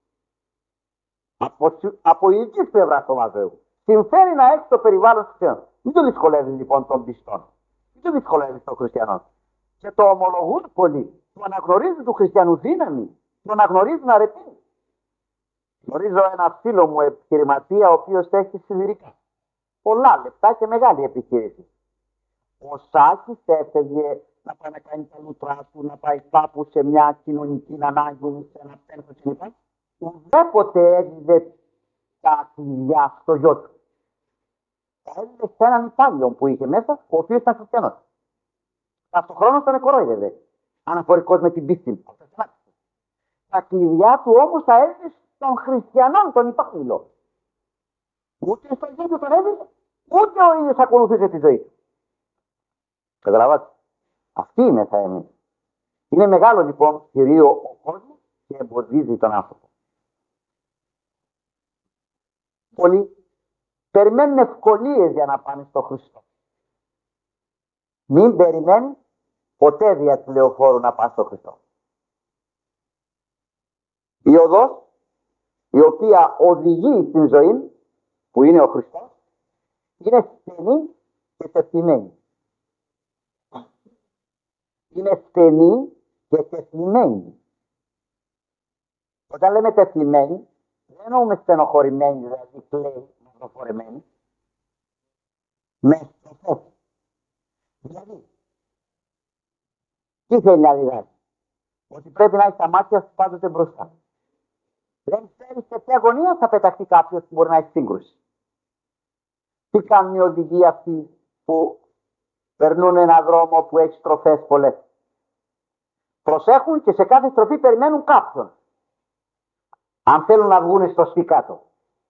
Από, από ειδικής πλευράς του Μαθαίου. Συμφέρει να έχεις το περιβάλλον χριστιανών. Μην το δυσκολεύεις λοιπόν των πιστών. Μην το δυσκολεύεις των χριστιανών. Και το ομολογούν πολλοί. Το αναγνωρίζουν του χριστιανού δύναμη. Το αναγνωρίζουν αρετή. Γνωρίζω ένα φίλο μου επιχειρηματία, ο οποίος έχει σιδηρικά. Πολλά λεπτά και μεγάλη επιχείρηση. Ο Σάκης έφευγε να πάει να κάνει τα λουτρά του, να πάει κάπου σε μια κοινωνική ανάγκη, σε ένα πένθος κλπ. Ουδέποτε έδιδε τα κλειδιά στο γιο του. Τα έδιδε σε έναν υπάλληλο που είχε μέσα, ο οποίος ήταν χριστιανός. Ταυτοχρόνως τον εκορόιδευε. Αναφορικός με την πίστη του. Τα κλειδιά του όμως τα έδιδε των χριστιανών, τον υπάλληλο. Ούτε στο γιο του τον έδιδε, ούτε ο ίδιος ακολουθούσε τη ζωή του. Καταλαβαίνετε. Αυτή είναι θα εμείς. Είναι μεγάλο λοιπόν κυρίω ο κόσμος και εμποδίζει τον άνθρωπο. Πολλοί περιμένουν ευκολίες για να πάνε στο Χριστό. Μην περιμένει ποτέ δια του λεωφόρου να πας στο Χριστό. Η οδός η οποία οδηγεί στην ζωή που είναι ο Χριστός είναι στενή και τεθειμένη. Είναι στενή και τεθλιμμένοι. Όταν λέμε τεθλιμμένοι, δεν εννοούμε στενοχωρημένοι, δηλαδή κλαίει, μαυροφορεμένοι, με στροφές. Δηλαδή, τι θέλει να διδάξει? Ότι πρέπει να έχει τα μάτια σου πάντοτε μπροστά. Δεν ξέρει σε ποια γωνία θα πεταχτεί κάποιο που μπορεί να έχει σύγκρουση. Τι κάνουν οι οδηγοί αυτοί που περνούν έναν δρόμο που έχει στροφές πολλές? Προσέχουν και σε κάθε στροφή περιμένουν κάποιον. Αν θέλουν να βγουν στο σπί κάτω.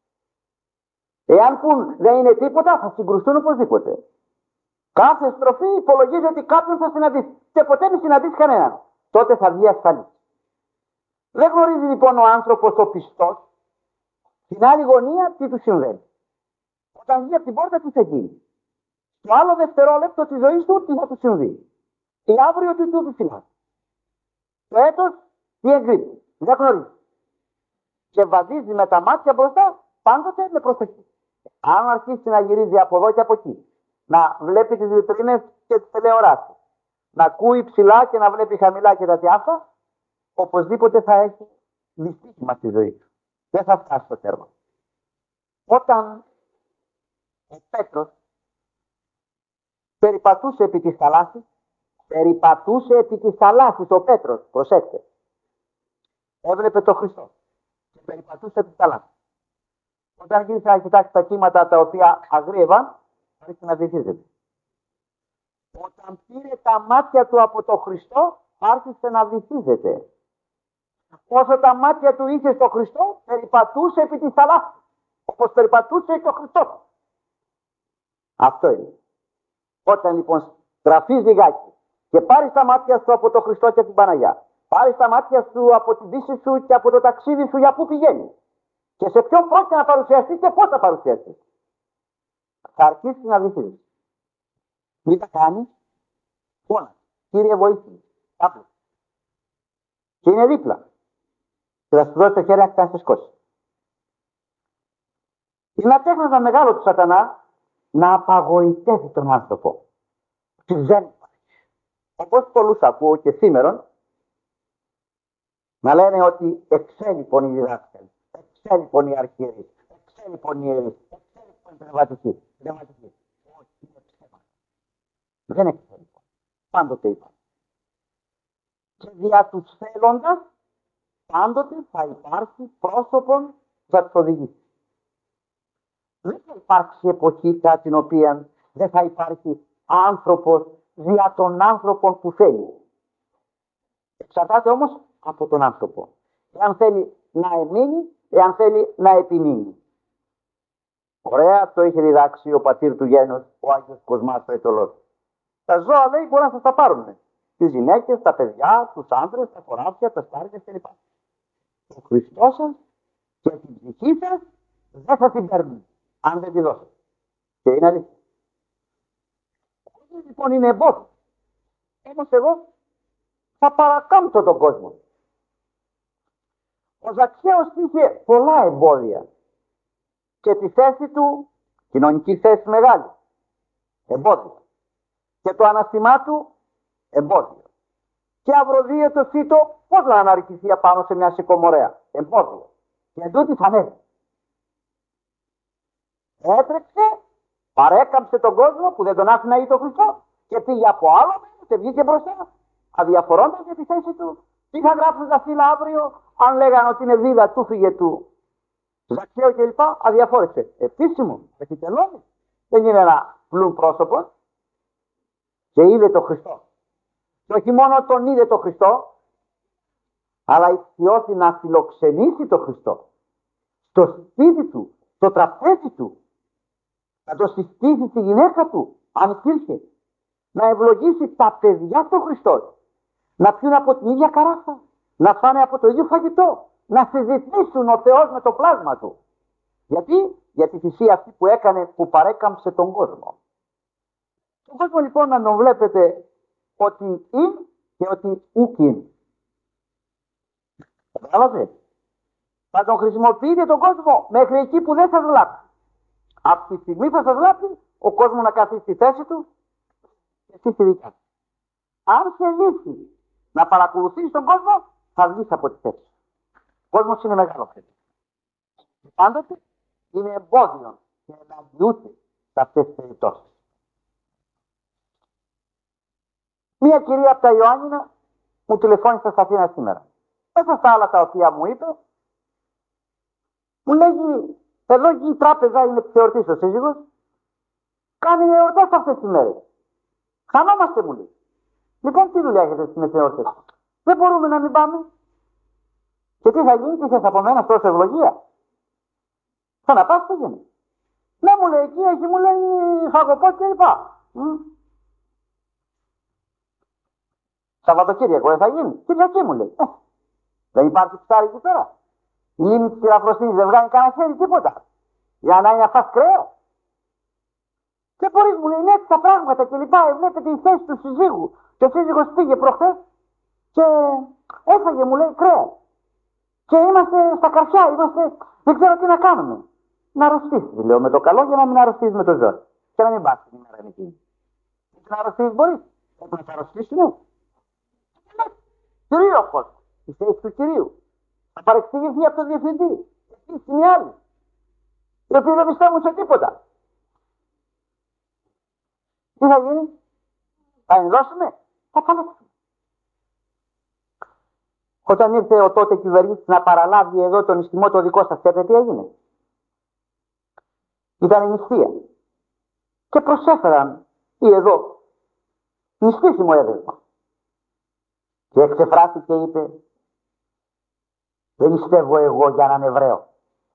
Εάν πούν δεν είναι τίποτα, θα συγκρουστούν οπωσδήποτε. Κάθε στροφή υπολογίζει ότι κάποιον θα συναντήσει. Και ποτέ δεν συναντήσει κανέναν. Τότε θα βγει ασφαλής. Δεν γνωρίζει λοιπόν ο άνθρωπος ο πιστός στην άλλη γωνία τι του συμβαίνει. Όταν βγει από την πόρτα τι θα γίνει. Στο άλλο δευτερόλεπτο της ζωής του τι θα του συμβεί. Η αύριο τι του φυλάει. Το έτος τι εγκρίνει. Δεν γνωρίζει. Και βαδίζει με τα μάτια μπροστά πάντοτε με προσοχή. Αν αρχίσει να γυρίζει από εδώ και από εκεί, να βλέπει τις βιτρίνες και τις τηλεοράσεις, να ακούει ψηλά και να βλέπει χαμηλά και τα τιάφα, οπωσδήποτε θα έχει δυστύχημα στη ζωή του. Δεν θα φτάσει στο τέρμα. Όταν ο Πέτρος περιπατούσε επί της θαλάσσης, περιπατούσε επί της θαλάσσης ο Πέτρος, προσέξτε, έβλεπε τον Χριστό και περιπατούσε επί της θαλάσσης. Όταν γύρισε να κοιτάξει τα κύματα τα οποία αγρίευαν, άρχισε να βυθίζεται. Όταν πήρε τα μάτια του από τον Χριστό, άρχισε να βυθίζεται. Όσο τα μάτια του είχε στο Χριστό, περιπατούσε επί της θαλάσσης, όπως περιπατούσε και ο Χριστός. Αυτό είναι. Όταν λοιπόν στραφείς λιγάκι και πάρεις τα μάτια σου από τον Χριστό και την Παναγιά, πάρεις τα μάτια σου από την πίστη σου και από το ταξίδι σου για πού πηγαίνεις και σε ποιον πρόκειται να παρουσιαστείς και πώς θα παρουσιαστείς, θα αρχίσεις να βυθίζεις. Μην τα κάνεις, φώνα, Κύριε βοήθησε, κάπου. Και είναι δίπλα. Και θα σου δώσει το χέρι να κάνει σε σκώσει. Είναι ατέχναστα μεγάλο του σατανά να απαγοητεύει τον άνθρωπο. Τι δεν υπάρχει. Όπως πολλούς ακούω και σήμερα να λένε ότι εξέλιπον οι διδάσκαλοι, εξέλιπον οι αρχιερείς, εξέλιπον οι ιερείς, εξέλιπον οι πνευματικοί. Πνευματικοί. Όχι, είναι ψέμα. Δεν εξέλιπον. Πάντοτε είπα. Και δια τους θέλοντας πάντοτε θα υπάρχει πρόσωπον που θα τους οδηγήσει. Δεν θα υπάρξει εποχή κατά την οποία δεν θα υπάρχει άνθρωπος δια των άνθρωπων που θέλει. Εξαρτάται όμως από τον άνθρωπο. Εάν θέλει να εμείνει, εάν θέλει να επιμείνει. Ωραία, το είχε διδάξει ο πατήρ του γένους, ο Άγιος Κοσμάς Πετολός. Τα ζώα λέει μπορεί να σας τα πάρουν. Τις γυναίκες, τα παιδιά, τους άντρες, τα χωράφια, τα στάρια κλπ. Ο Χριστός σας και την ψυχή σας δεν θα την παίρνουν, αν δεν τη δώσετε. Και είναι αλήθεια. Αυτό λοιπόν είναι εμπόδιο. Όμως εγώ θα παρακάμπτω τον κόσμο. Ο Ζακχαίος είχε πολλά εμπόδια. Και τη θέση του, κοινωνική θέση μεγάλη, εμπόδιο. Και το αναστημά του, εμπόδιο. Και αυροδίαιτο φύτο, πώς να αναρκηθεί απάνω σε μια σικομορέα, εμπόδιο. Και εντούτοι θα ανέβει. Έτρεξε, παρέκαμψε τον κόσμο που δεν τον άφηνε να γίνει το Χριστό και πήγε από άλλο μέρος και βγήκε μπροστά, αδιαφορώντας για τη θέση του. Τι θα γράψουν τα φύλλα αύριο, αν λέγανε ότι είναι βίδα του φύγε του Ζακχαίου κλπ. Αδιαφόρησε. Επίσημο, επιτελώνει. Δεν είναι ένα πλούν πρόσωπο. Και είδε το Χριστό. Και όχι μόνο τον είδε το Χριστό, αλλά ηχθιώθη να φιλοξενήσει το Χριστό. Στο σπίτι του, στο τραπέζι του. Να το συστήσει στη γυναίκα του, αν υπήρχε. Να ευλογήσει τα παιδιά του Χριστό. Να πιούν από την ίδια καράφα. Να φάνε από το ίδιο φαγητό. Να συζητήσουν ο Θεός με το πλάσμα του. Γιατί? Για τη θυσία αυτή που έκανε, που παρέκαμψε τον κόσμο. Τον κόσμο λοιπόν να τον βλέπετε ότι είναι και ότι ούκ είναι. Καταλάβατε. Θα τον χρησιμοποιείτε τον κόσμο μέχρι εκεί που δεν σας βλάπτει. Από τη στιγμή που θα σας βλάπτει, ο κόσμος να καθίσει στη θέση του και εσύ στη δικιά του. Αν σε λύσει να παρακολουθείς τον κόσμο, θα βγεις από τη θέση. Ο κόσμος είναι μεγάλο παιδί. Πάντοτε είναι εμπόδιο και εναντιούται σε αυτές τις περιπτώσεις. Μία κυρία από τα Ιωάννινα μου τηλεφώνησε στα Αθήνα σήμερα. Μέσα στα άλλα τα οποία μου είπε, μου λέγει, εδώ και η τράπεζα είναι επιθεωρητής ο σύζυγος, κάνει εορτές αυτές τις μέρες. Χανόμαστε, μου λέει. Λοιπόν, τι δουλειά έχετε στις εορτές? Δεν μπορούμε να μην πάμε. Και τι θα γίνει, τι θες από μένα, τόσο ευλογία? Θα να πας, τι γίνει? Ναι, μου λέει, εκεί έχει, μου λέει, φαγοπό και λοιπά. Σαββατοκύριακο δεν θα γίνει? Κυριακή, μου λέει. Ε, δεν υπάρχει ψάρι εκεί πέρα. Η λίμνη της Κυραφροσύνης δεν βγάζει κανένα χέρι, τίποτα. Για να είναι να φας κρέας. Και μπορείς, μου λέει, είναι έτσι τα πράγματα και λοιπά. Βλέπετε η θέση του συζύγου. Και ο σύζυγος πήγε προχθές και έφαγε, μου λέει, κρέας. Και είμαστε στα καρφιά, είμαστε, δεν ξέρω τι να κάνουμε. Να αρρωστήσεις, λέω, με το καλό για να μην αρρωστήσεις με το ζώο. Και να μην πας την ημέρα εκείνη. Να αρρωστήσεις μπορείς. Πρέπει να τα αρρωστήσουμε. Κυρίως, η θέση του κυρίου. Θα παρεξηγηθεί από τον διευθυντή. Επίσης είναι άλλοι. Οι οποίοι δεν πιστεύουν σε τίποτα. Τι θα γίνει? Θα ενδώσουμε? Θα παλέψουμε. Όταν ήρθε ο τότε κυβερνήτης να παραλάβει εδώ τον ισχυμό το δικό σας, ξέρετε τι έγινε? Ήταν η νηστεία. Και προσέφεραν ή εδώ νηστήσιμο έδεσμα. Και εξεφράστηκε και είπε, δεν νηστεύω εγώ για έναν Εβραίο.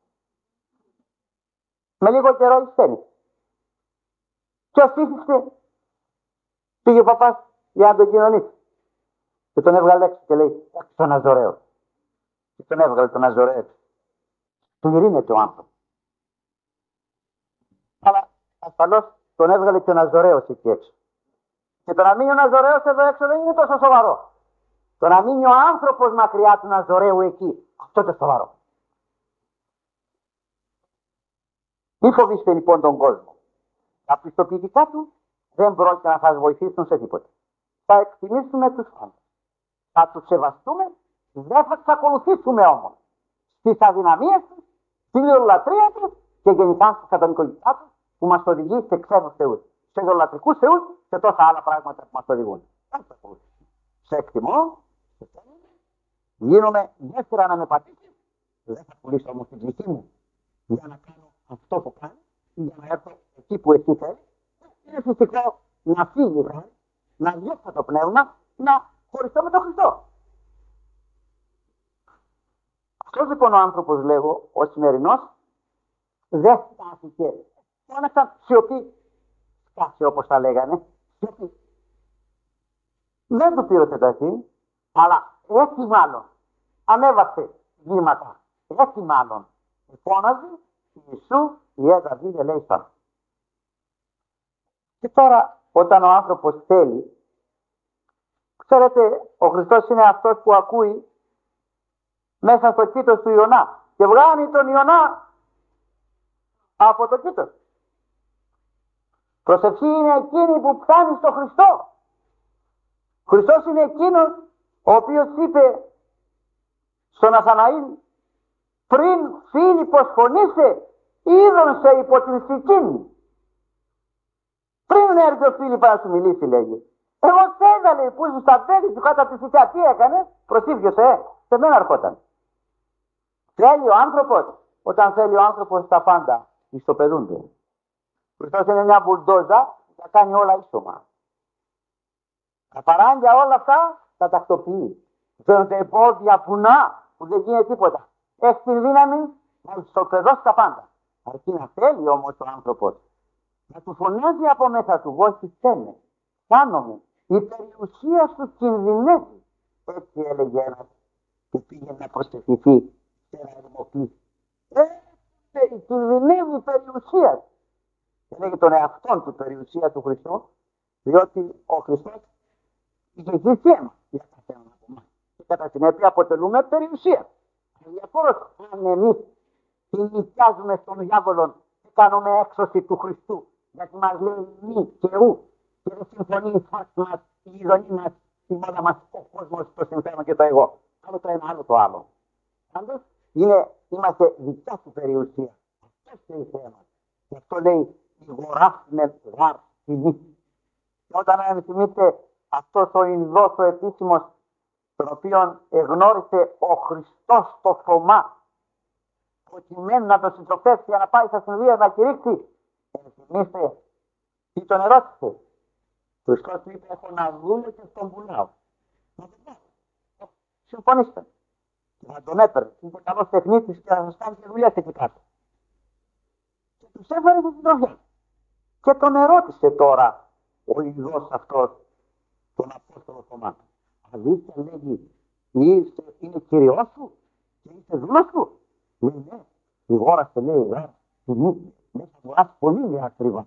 Με λίγο καιρό εισθένησε. Και ως ήθιστε, πήγε ο παπάς για να τον κοινωνήσει. Και τον έβγαλε έξω και λέει, έξω τον Αζωραίο. Και τον έβγαλε τον Αζωραίο. Του ειρήνεται ο άνθρωπος. Αλλά ασφαλώς τον έβγαλε και ο Αζωραίος εκεί έξω. Και το να μείνει ο Αζωραίος εδώ έξω δεν είναι τόσο σοβαρό. Το να μείνει ο άνθρωπος μακριά του Ναζωραίου εκεί, αυτό το σοβαρό. Μη φοβήστε λοιπόν τον κόσμο. Τα πιστοποιητικά του δεν πρόκειται να σας βοηθήσουν σε τίποτα. Θα εκτιμήσουμε τους άνθρωπους. Θα τους σεβαστούμε, δεν θα τους ακολουθήσουμε όμως. Στις αδυναμίες τους, στη ιδωλολατρία τους και γενικά στη σατανικότητα τους που μας οδηγεί σε ξένους θεούς. Σε ιδωλολατρικούς θεούς και τόσα άλλα πράγματα που μας οδηγούν. Δεν θα ακολουθήσουμε. Σε εκτιμώ, σε θέλω, γίνομαι δεύτερα να με πατήσεις, δεν θα πουλήσω όμως την ψυχή μου για να κάνω αυτό που κάνω, για να έρθω εκεί που εσύ θέλεις. Είναι φυσικό να φύγει, να διώξω το πνεύμα, να χωριστώ με τον Χριστό. Αυτός λοιπόν ο άνθρωπος, λέγω, ο σημερινός, δεν στάθηκε. Ένα σαν σιωπή, σκάσε όπως τα λέγανε, σιωπή. Δεν του πήρε τεταχή, αλλά έτσι μάλλον ανέβασε βήματα. Έτσι μάλλον φώναζε Ιησού, Ιέτα Βίδε λέει σαν. Και τώρα όταν ο άνθρωπος θέλει, ξέρετε, ο Χριστός είναι αυτός που ακούει μέσα στο κήτος του Ιωνά και βγάνει τον Ιωνά από το κήτος. Προσευχή είναι εκείνη που φτάνει στο Χριστό. Ο Χριστός είναι εκείνος ο οποίος είπε στον Ναθαναήλ, πριν Φίλιππος φωνήσε, είδον σε υπό την θηκήν. Πριν έρθει ο Φίλιππος να σου μιλήσει, λέγει. Εγώ σένα, λέει, που ήσουν στα πέντε του κάτω από τη θηκιά, τι έκανε? Προσήφιωσε, ε, σε μένα ερχόταν. Θέλει ο άνθρωπος, όταν θέλει ο άνθρωπος τα πάντα ιστοπεδούνται. Ο Χριστός είναι μια μπουλντόζα που θα κάνει όλα ίσωμα. Τα παράγια όλα αυτά τα τακτοποιεί. Φαίνονται εμπόδια, βουνά, που δεν γίνεται τίποτα. Έχει τη δύναμη να ιστοπεδώσει τα πάντα. Αρκεί να θέλει όμως ο άνθρωπος να του φωνάζει από μέσα του, εγώ συσταίνε, κάνομαι, η περιουσία σου κινδυνεύει. Έτσι έλεγε ένας που πήγε να προσευχηθεί σε ένα ερημοπή. Έτσι κινδυνεύει η περιουσία. Έλεγε τον εαυτόν του περιουσία του Χριστού, διότι ο Χριστός είχε ζήσει αίμα για καθέναν από εμάς. Και κατά συνέπεια αποτελούμε περιουσία. Διαφόρως αν εμείς την νοικιάζουμε στον διάβολο και κάνουμε έξωση του Χριστού, γιατί μας λέει μη και ου και δεν συμφωνεί η φάση μας, η ειδονή μας Σήμερα μας ο κόσμος το συμφέρον και το εγώ. Άλλο το ένα, άλλο το άλλο. Πάντως, είναι, είμαστε δικιά του περιουσία. Αυτό είναι η θέμα. Γι' αυτό λέει, ηγοράφουμε γάρ τιμή. Και όταν ενθυμείτε αυτός ο Ινδός ο επίσημος, τον οποίον εγνώρισε ο Χριστός στο Θωμά, προκειμένου να τον συντροφεύσει για να πάει στα συνδύα να κηρύξει, ενθυμίστε τι τον ερώτησε. Ο Χριστός του είπε, έχω να δούλω και στον πουλάω. Να τον πάρω. Συμφωνήστε. Και να τον έπαιρνε. Είπε καλός τεχνίτης και να σας κάνει και δουλειά εκεί κάτω. Και τους έφερε τη συντροφιά. Και τον ερώτησε τώρα ο Ινδός αυτός, τον Απόστολο Θωμά. Αλήθεια λέγει, είσαι, είναι κυριός σου και είσαι δούλος σου. Λέει ναι, η γόρα σε λέει, γρα, τιμή, μέσα αγοράσει πολύ ακριβά.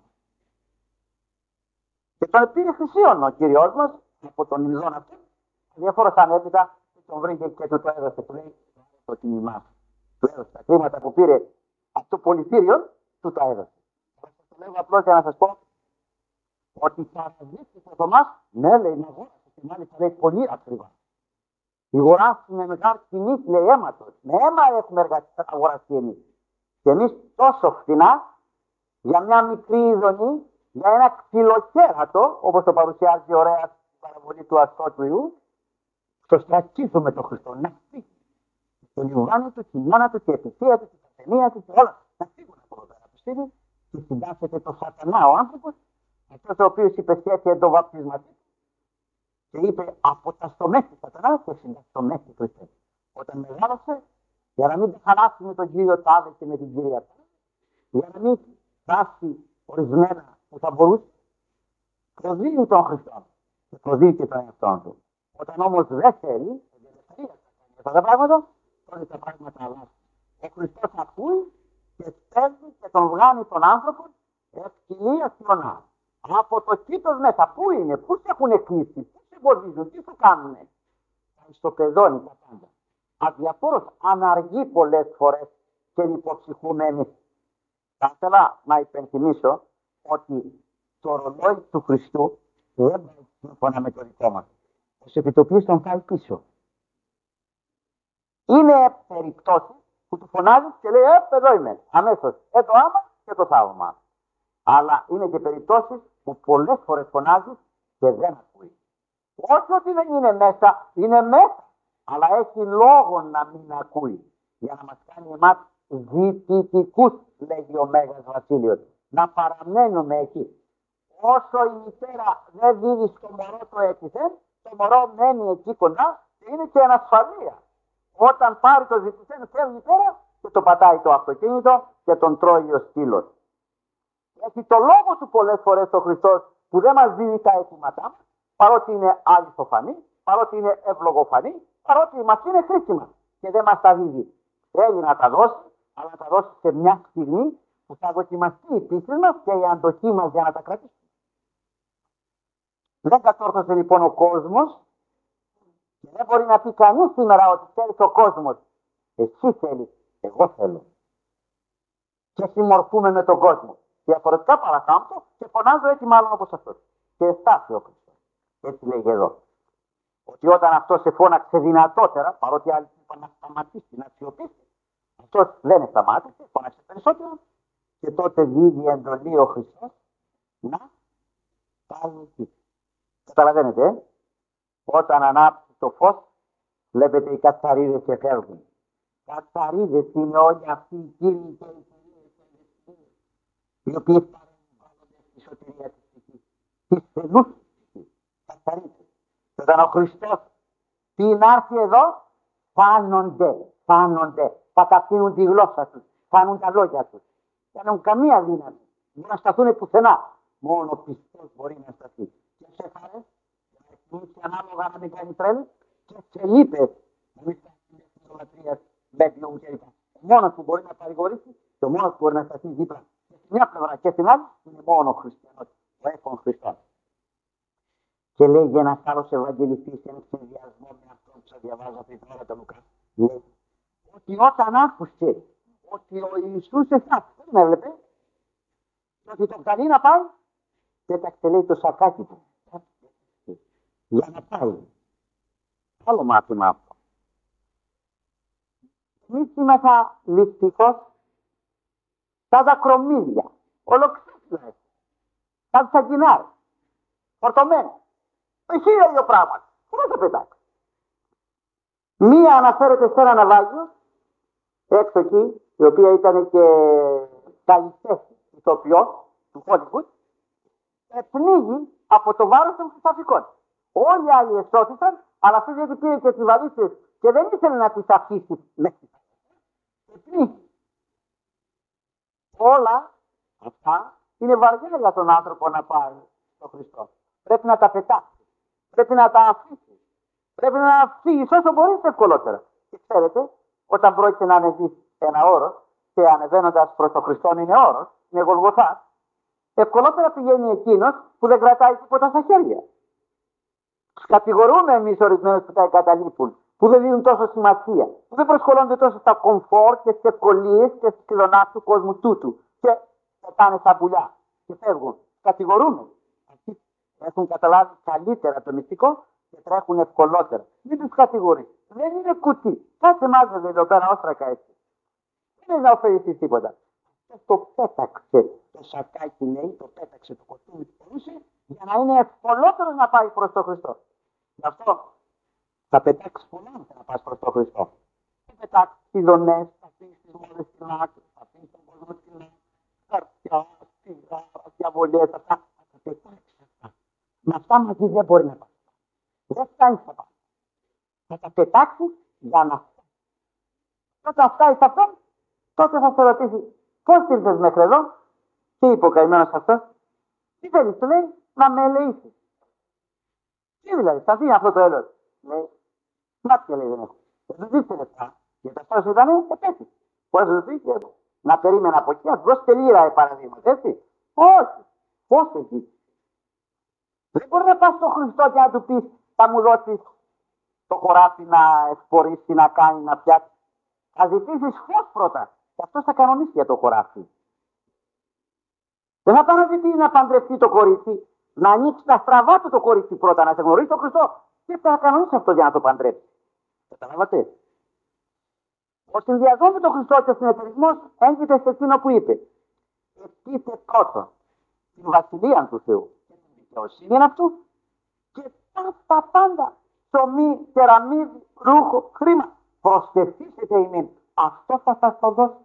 Και τον πήρε χρυσίον ο Κύριος μας από τον Ινδόν αυτό. Διαφόρωσαν έπειτα και τον βρήκε και του το έδωσε. Του λέει το τιμημά. Του έδωσε τα χρήματα που πήρε από το πολιτήριο, του τα έδωσε. Θα σας το λέω απλώς για να σας πω ότι παραδείχθηκε ο Θωμάς, ναι λέει να αγοράσει και μάλιστα λέει πολύ ακριβά. Η αγοράσει με μεγάλη τιμή λέει αίματος. Με αίμα έχουμε αγοράσει εμείς. Και εμείς τόσο φθηνά για μια μικρή ειδονή, για ένα ξυλοκέρατο, όπως το παρουσιάζει ωραία η παραβολή του Αστότριου, στο στρακίζουμε τον Χριστό, να φύγει. Το λιβάνι του, χειμώνα του, και η επιθεία του, και η ταινία του, και όλα. Να φύγουν από εδώ πέρα. Πιστεύει και συντάσσεται το σατανά ο άνθρωπος, αυτός ο οποίος υπεσχέθηκε το βαπτισματί και είπε από τα στομέχη σατανά και συνταστομέχη Χριστέ. Όταν μεγάλωσε, για να μην τα χαλάσει με τον Κύριο Τάδε και με την Κυρία Τάδε, για να μην φτάσει ορισμένα που θα μπορούσε, προδίδει τον Χριστό και προδίδει και τον εαυτό του. Όταν όμως δεν θέλει, την ελευθερία θα κάνει αυτά τα πράγματα, τότε τα πράγματα αλλάζουν. Ο Χριστός ακούει και στέλνει και τον βγάνει τον άνθρωπο ευκαιρία χιονά. Από το κήτος μέσα, πού είναι, πού σε έχουν κλείσει, πού σε εμποδίζουν, τι θα κάνουνε. Στο πεδόνι τα πάντα. Αδιαφόρος αναργεί πολλές φορές και υποψυχούμε εμείς. Θα ήθελα να υπενθυμίσω ότι το ρολόι του Χριστού δεν πάει σύμφωνα με το δικό μας. Ως επιτοπλής τον πάει πίσω. Είναι περιπτώσεις που του φωνάζει και λέει «Ε, εδώ είμαι, αμέσως, ε, το άμα και το θαύμα». Αλλά είναι και περιπτώσεις που πολλές φορές φωνάζει και δεν ακούει. Όχι ότι δεν είναι μέσα, είναι μέσα. Αλλά έχει λόγο να μην ακούει. Για να μας κάνει εμάς ζητητικούς, λέγει ο Μέγας Βασίλειος. Να παραμένουμε εκεί. Όσο η μητέρα δεν δίδει στο μωρό το έπιθεν, το μωρό μένει εκεί κοντά και είναι και ανασφαλεία. Όταν πάρει το ζητητέν, φεύγει πέρα και το πατάει το αυτοκίνητο και τον τρώει ο σκύλος. Έχει το λόγο του πολλές φορές ο Χριστός που δεν μας δίνει τα αιτήματά μας, παρότι είναι αληθοφανή, παρότι είναι ευλογοφανή, παρότι μας είναι χρήσιμα και δεν μας τα δίδει. Θέλει να τα δώσει, αλλά να τα δώσει σε μια στιγμή που θα δοκιμαστεί η πίστη μας και η αντοχή μας για να τα κρατήσουμε. Δεν κατόρθωσε λοιπόν ο κόσμος και δεν μπορεί να πει κανείς σήμερα ότι θέλει ο κόσμος. Εσύ θέλεις, εγώ θέλω. Και συμμορφούμε με τον κόσμο. Διαφορετικά παρακάμπτω και φωνάζω έτσι μάλλον όπως αυτός. Και στάθη ο Χριστός. Έτσι λέγει εδώ. Ότι όταν αυτός σε φώναξε δυνατότερα, παρότι άλλοι είπαν να σταματήσει, να σιωπήσει, αυτός δεν σταμάτησε, φώναξε περισσότερο και τότε δίδει εντολή ο Χριστός να πάει εκεί. Καταλαβαίνετε, ε? Όταν ανάψει το φως, βλέπετε οι κατσαρίδες και φεύγουν. Κατσαρίδες είναι όλοι αυτοί οι κύριοι και οι κυρίες οι οποίες παρεμβάλλονται στη σωτηρία της ψυχής. Τις θελούς της ψυχής. Κατσαρίδες. Και όταν ο Χριστός πει να έρθει εδώ, φάνονται, φάνονται. Θα καταπίνουν τη γλώσσα τους, φάνουν τα λόγια τους. Δεν έχουν καμία δύναμη. Δεν να σταθούν πουθενά. Μόνο ο πιστός μπορεί να σταθεί. Και σε χαρές, να εκτιμήσει ανάλογα να μην κάνει τρέλες και σε λείπες. Να μην σταθεί στην λατρεία Μπέτλουμ κλπ. Ο μόνος που μπορεί να παρηγορήσει και ο μόνος που μπορεί να σταθεί δίπλα και στην μια πλευρά και στην άλλη είναι μόνο ο Χριστιανός, ο έφων Χριστός. Και λέει για ένας άλλος Ευαγγελιστής εν συνδυασμό με αυτόν που σας διαβάζω πριν την ώρα του Λουκά. Λέει ότι όταν άκουσε ότι ο Ιησούς εσάς, δεν έβλεπε, ότι τον καλεί να πάει, πέταξε λέει το σακάκι του. Για να πάει. Άλλο μάθημα αυτό. Εμείς είμαστε δυστυχώς σαν τα κρομίδια, ολοξύτλες, σαν τα κοινάρια, φορτωμένα. Έχει ίδιο πράγμα. Πού να το πετάξει. Μία αναφέρεται σε ένα ναυάγιο, έξω εκεί, η οποία ήταν και καλλιτές ηθοποιός του Hollywood, πνίγει από το βάρος των χρυσαφικών. Όλοι οι άλλοι εσώθησαν, αλλά αυτό γιατί πήρε και τις βαλίτσες και δεν ήθελε να τις αφήσει μέσα. Πνίγει. Όλα αυτά είναι βαριά για τον άνθρωπο να πάει στον Χριστό. Πρέπει να τα πετάξει. Πρέπει να τα αφήσει. Πρέπει να φύγει όσο μπορεί ευκολότερα. Και ξέρετε, όταν πρόκειται να ανεβεί ένα όρος, και ανεβαίνοντας προς τον Χριστό είναι όρος, είναι Γολγοθά, ευκολότερα πηγαίνει εκείνος που δεν κρατάει τίποτα στα χέρια. Τους κατηγορούμε εμείς ορισμένους που τα εγκαταλείπουν, που δεν δίνουν τόσο σημασία, που δεν προσχολούνται τόσο στα κομφόρ και στις ευκολίες και στις κλονάς του κόσμου τούτου και πετάνε στα πουλιά και φεύγουν. Κατηγορούμε. Αυτοί έχουν καταλάβει καλύτερα το μυστικό και τρέχουν ευκολότερα. Μην τους κατηγορείς. Δεν είναι κουτί. Κάτσε μάζευε εδώ πέρα όστρακα έτσι. Δεν είναι να ωφεληθεί τίποτα. Το πέταξε το σακάκι, λέει, το πέταξε το κοστούμι που φορούσε για να είναι ευκολότερο να πάει προς τον Χριστό. Γι' αυτό θα πετάξει πολλά να πας προς τον Χριστό. Θα πετάξει τις δονές, θα αφήσεις τις μόλες στην άκρη, θα αφήσεις τον κόσμο στην άκρη, χαρτιά, σιγάρα, διαβολές, αυτά. Θα πετάξει αυτά. Με αυτά μαζί δεν μπορεί να πάει. Δεν φτάνει στα πάει. Θα τα πετάξει για να φτάσει. Όταν φτάσει σε αυτόν, τότε θα σε ρωτήσει πώς ήρθες μέχρι εδώ, τι είπε ο καημένος αυτός, τι θέλεις, του λέει, να με ελεήσεις. Τι δηλαδή, θα δει αυτό το έλεος. Λέει, μάτια λέει δεν έχω. Δεν σου δείξε λεφτά, γιατί αυτός ήταν επέτης. Πώς σου δείξε, να περίμενα από εκεί, να του δώσει λίρα παραδείγματος, έτσι. Όχι, πώς εκεί. Δεν μπορεί να πας στον Χριστό και να του πεις, θα μου δώσεις το χωράφι να εκπορήσει, να κάνει, να πιάσει. Θα ζητήσεις φως πρώτα. Και αυτός θα κανονίσει για το χωράφι. Δεν θα πάει να ζητήσει να παντρευτεί το κορίτσι, να ανοίξει τα στραβά του το κορίτσι πρώτα, να σε γνωρίσει τον Χριστό. Και θα κανονίσει αυτό για να το παντρέψει. Καταλάβατε. Ο συνδυασμός με τον Χριστό και ο συνεταιρισμός έγκυται σε εκείνο που είπε. Εκτίθεται πρώτον την βασιλεία του Θεού και την δικαιοσύνη αυτού και τα πάντα, ψωμί, κεραμίδι, ρούχο, χρήμα. Προσθεθήσετε ημίν. Αυτό θα σας το δώσω.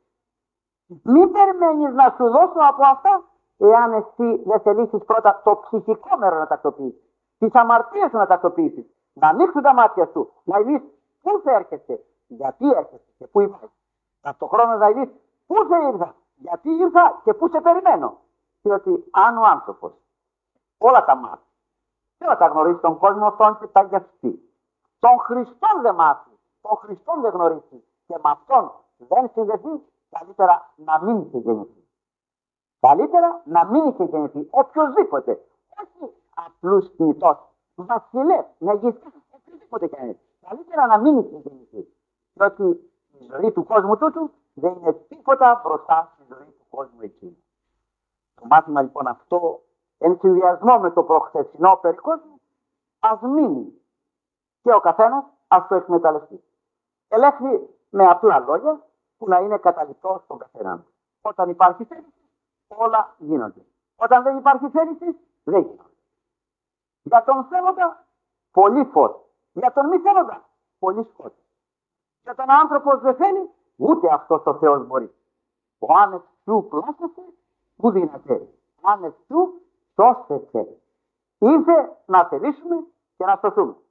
Μην περιμένεις να σου δώσω από αυτά, εάν εσύ δεν θελήσεις πρώτα το ψυχικό μέρο να τακτοποιήσεις. Τις αμαρτίες σου να τακτοποιήσεις. Να ανοίξουν τα μάτια σου. Να δεις πού θα έρχεσαι, γιατί έρχεσαι και πού υπάρχει. Ταυτοχρόνως να δεις πού θα ήρθα, γιατί ήρθα και πού σε περιμένω. Διότι αν ο άνθρωπος όλα τα μάθει, δεν θα τα γνωρίσει τον κόσμο αυτόν και τα γιαστεί. Τον Χριστόν δεν μάθει, τον Χριστόν δεν γνωρίσει και με αυτόν δεν συνδεθεί, καλύτερα να μην είχε γεννηθεί. Καλύτερα να μην είχε γεννηθεί οποιοδήποτε. Όχι απλούς κινητός, βασιλεύς, μεγιστές, οποιοδήποτε και αν είναι. Καλύτερα να μην είχε γεννηθεί. Διότι η ζωή του κόσμου τούτου δεν είναι τίποτα μπροστά στη ζωή του κόσμου εκείνου. Το μάθημα λοιπόν αυτό, εν συνδυασμό με το προχθεσινό περί κόσμου, ας μείνει και ο καθένας ας το εκμεταλλευτεί. Ελέγχει με απλά λόγια που να είναι καταληπτό στον καθέναν. Όταν υπάρχει θέληση, όλα γίνονται. Όταν δεν υπάρχει θέληση, δεν γίνονται. Για τον θέλοντα, πολύ φως. Για τον μη θέλοντα, πολύ φως. Και όταν ο άνθρωπος δεν θέλει, ούτε αυτός ο Θεός μπορεί. Ο άνευ σου πλάσσεται, που δυνατέ. Άνευ σου σώσεται. Ήρθε να θελήσουμε και να σωθούμε.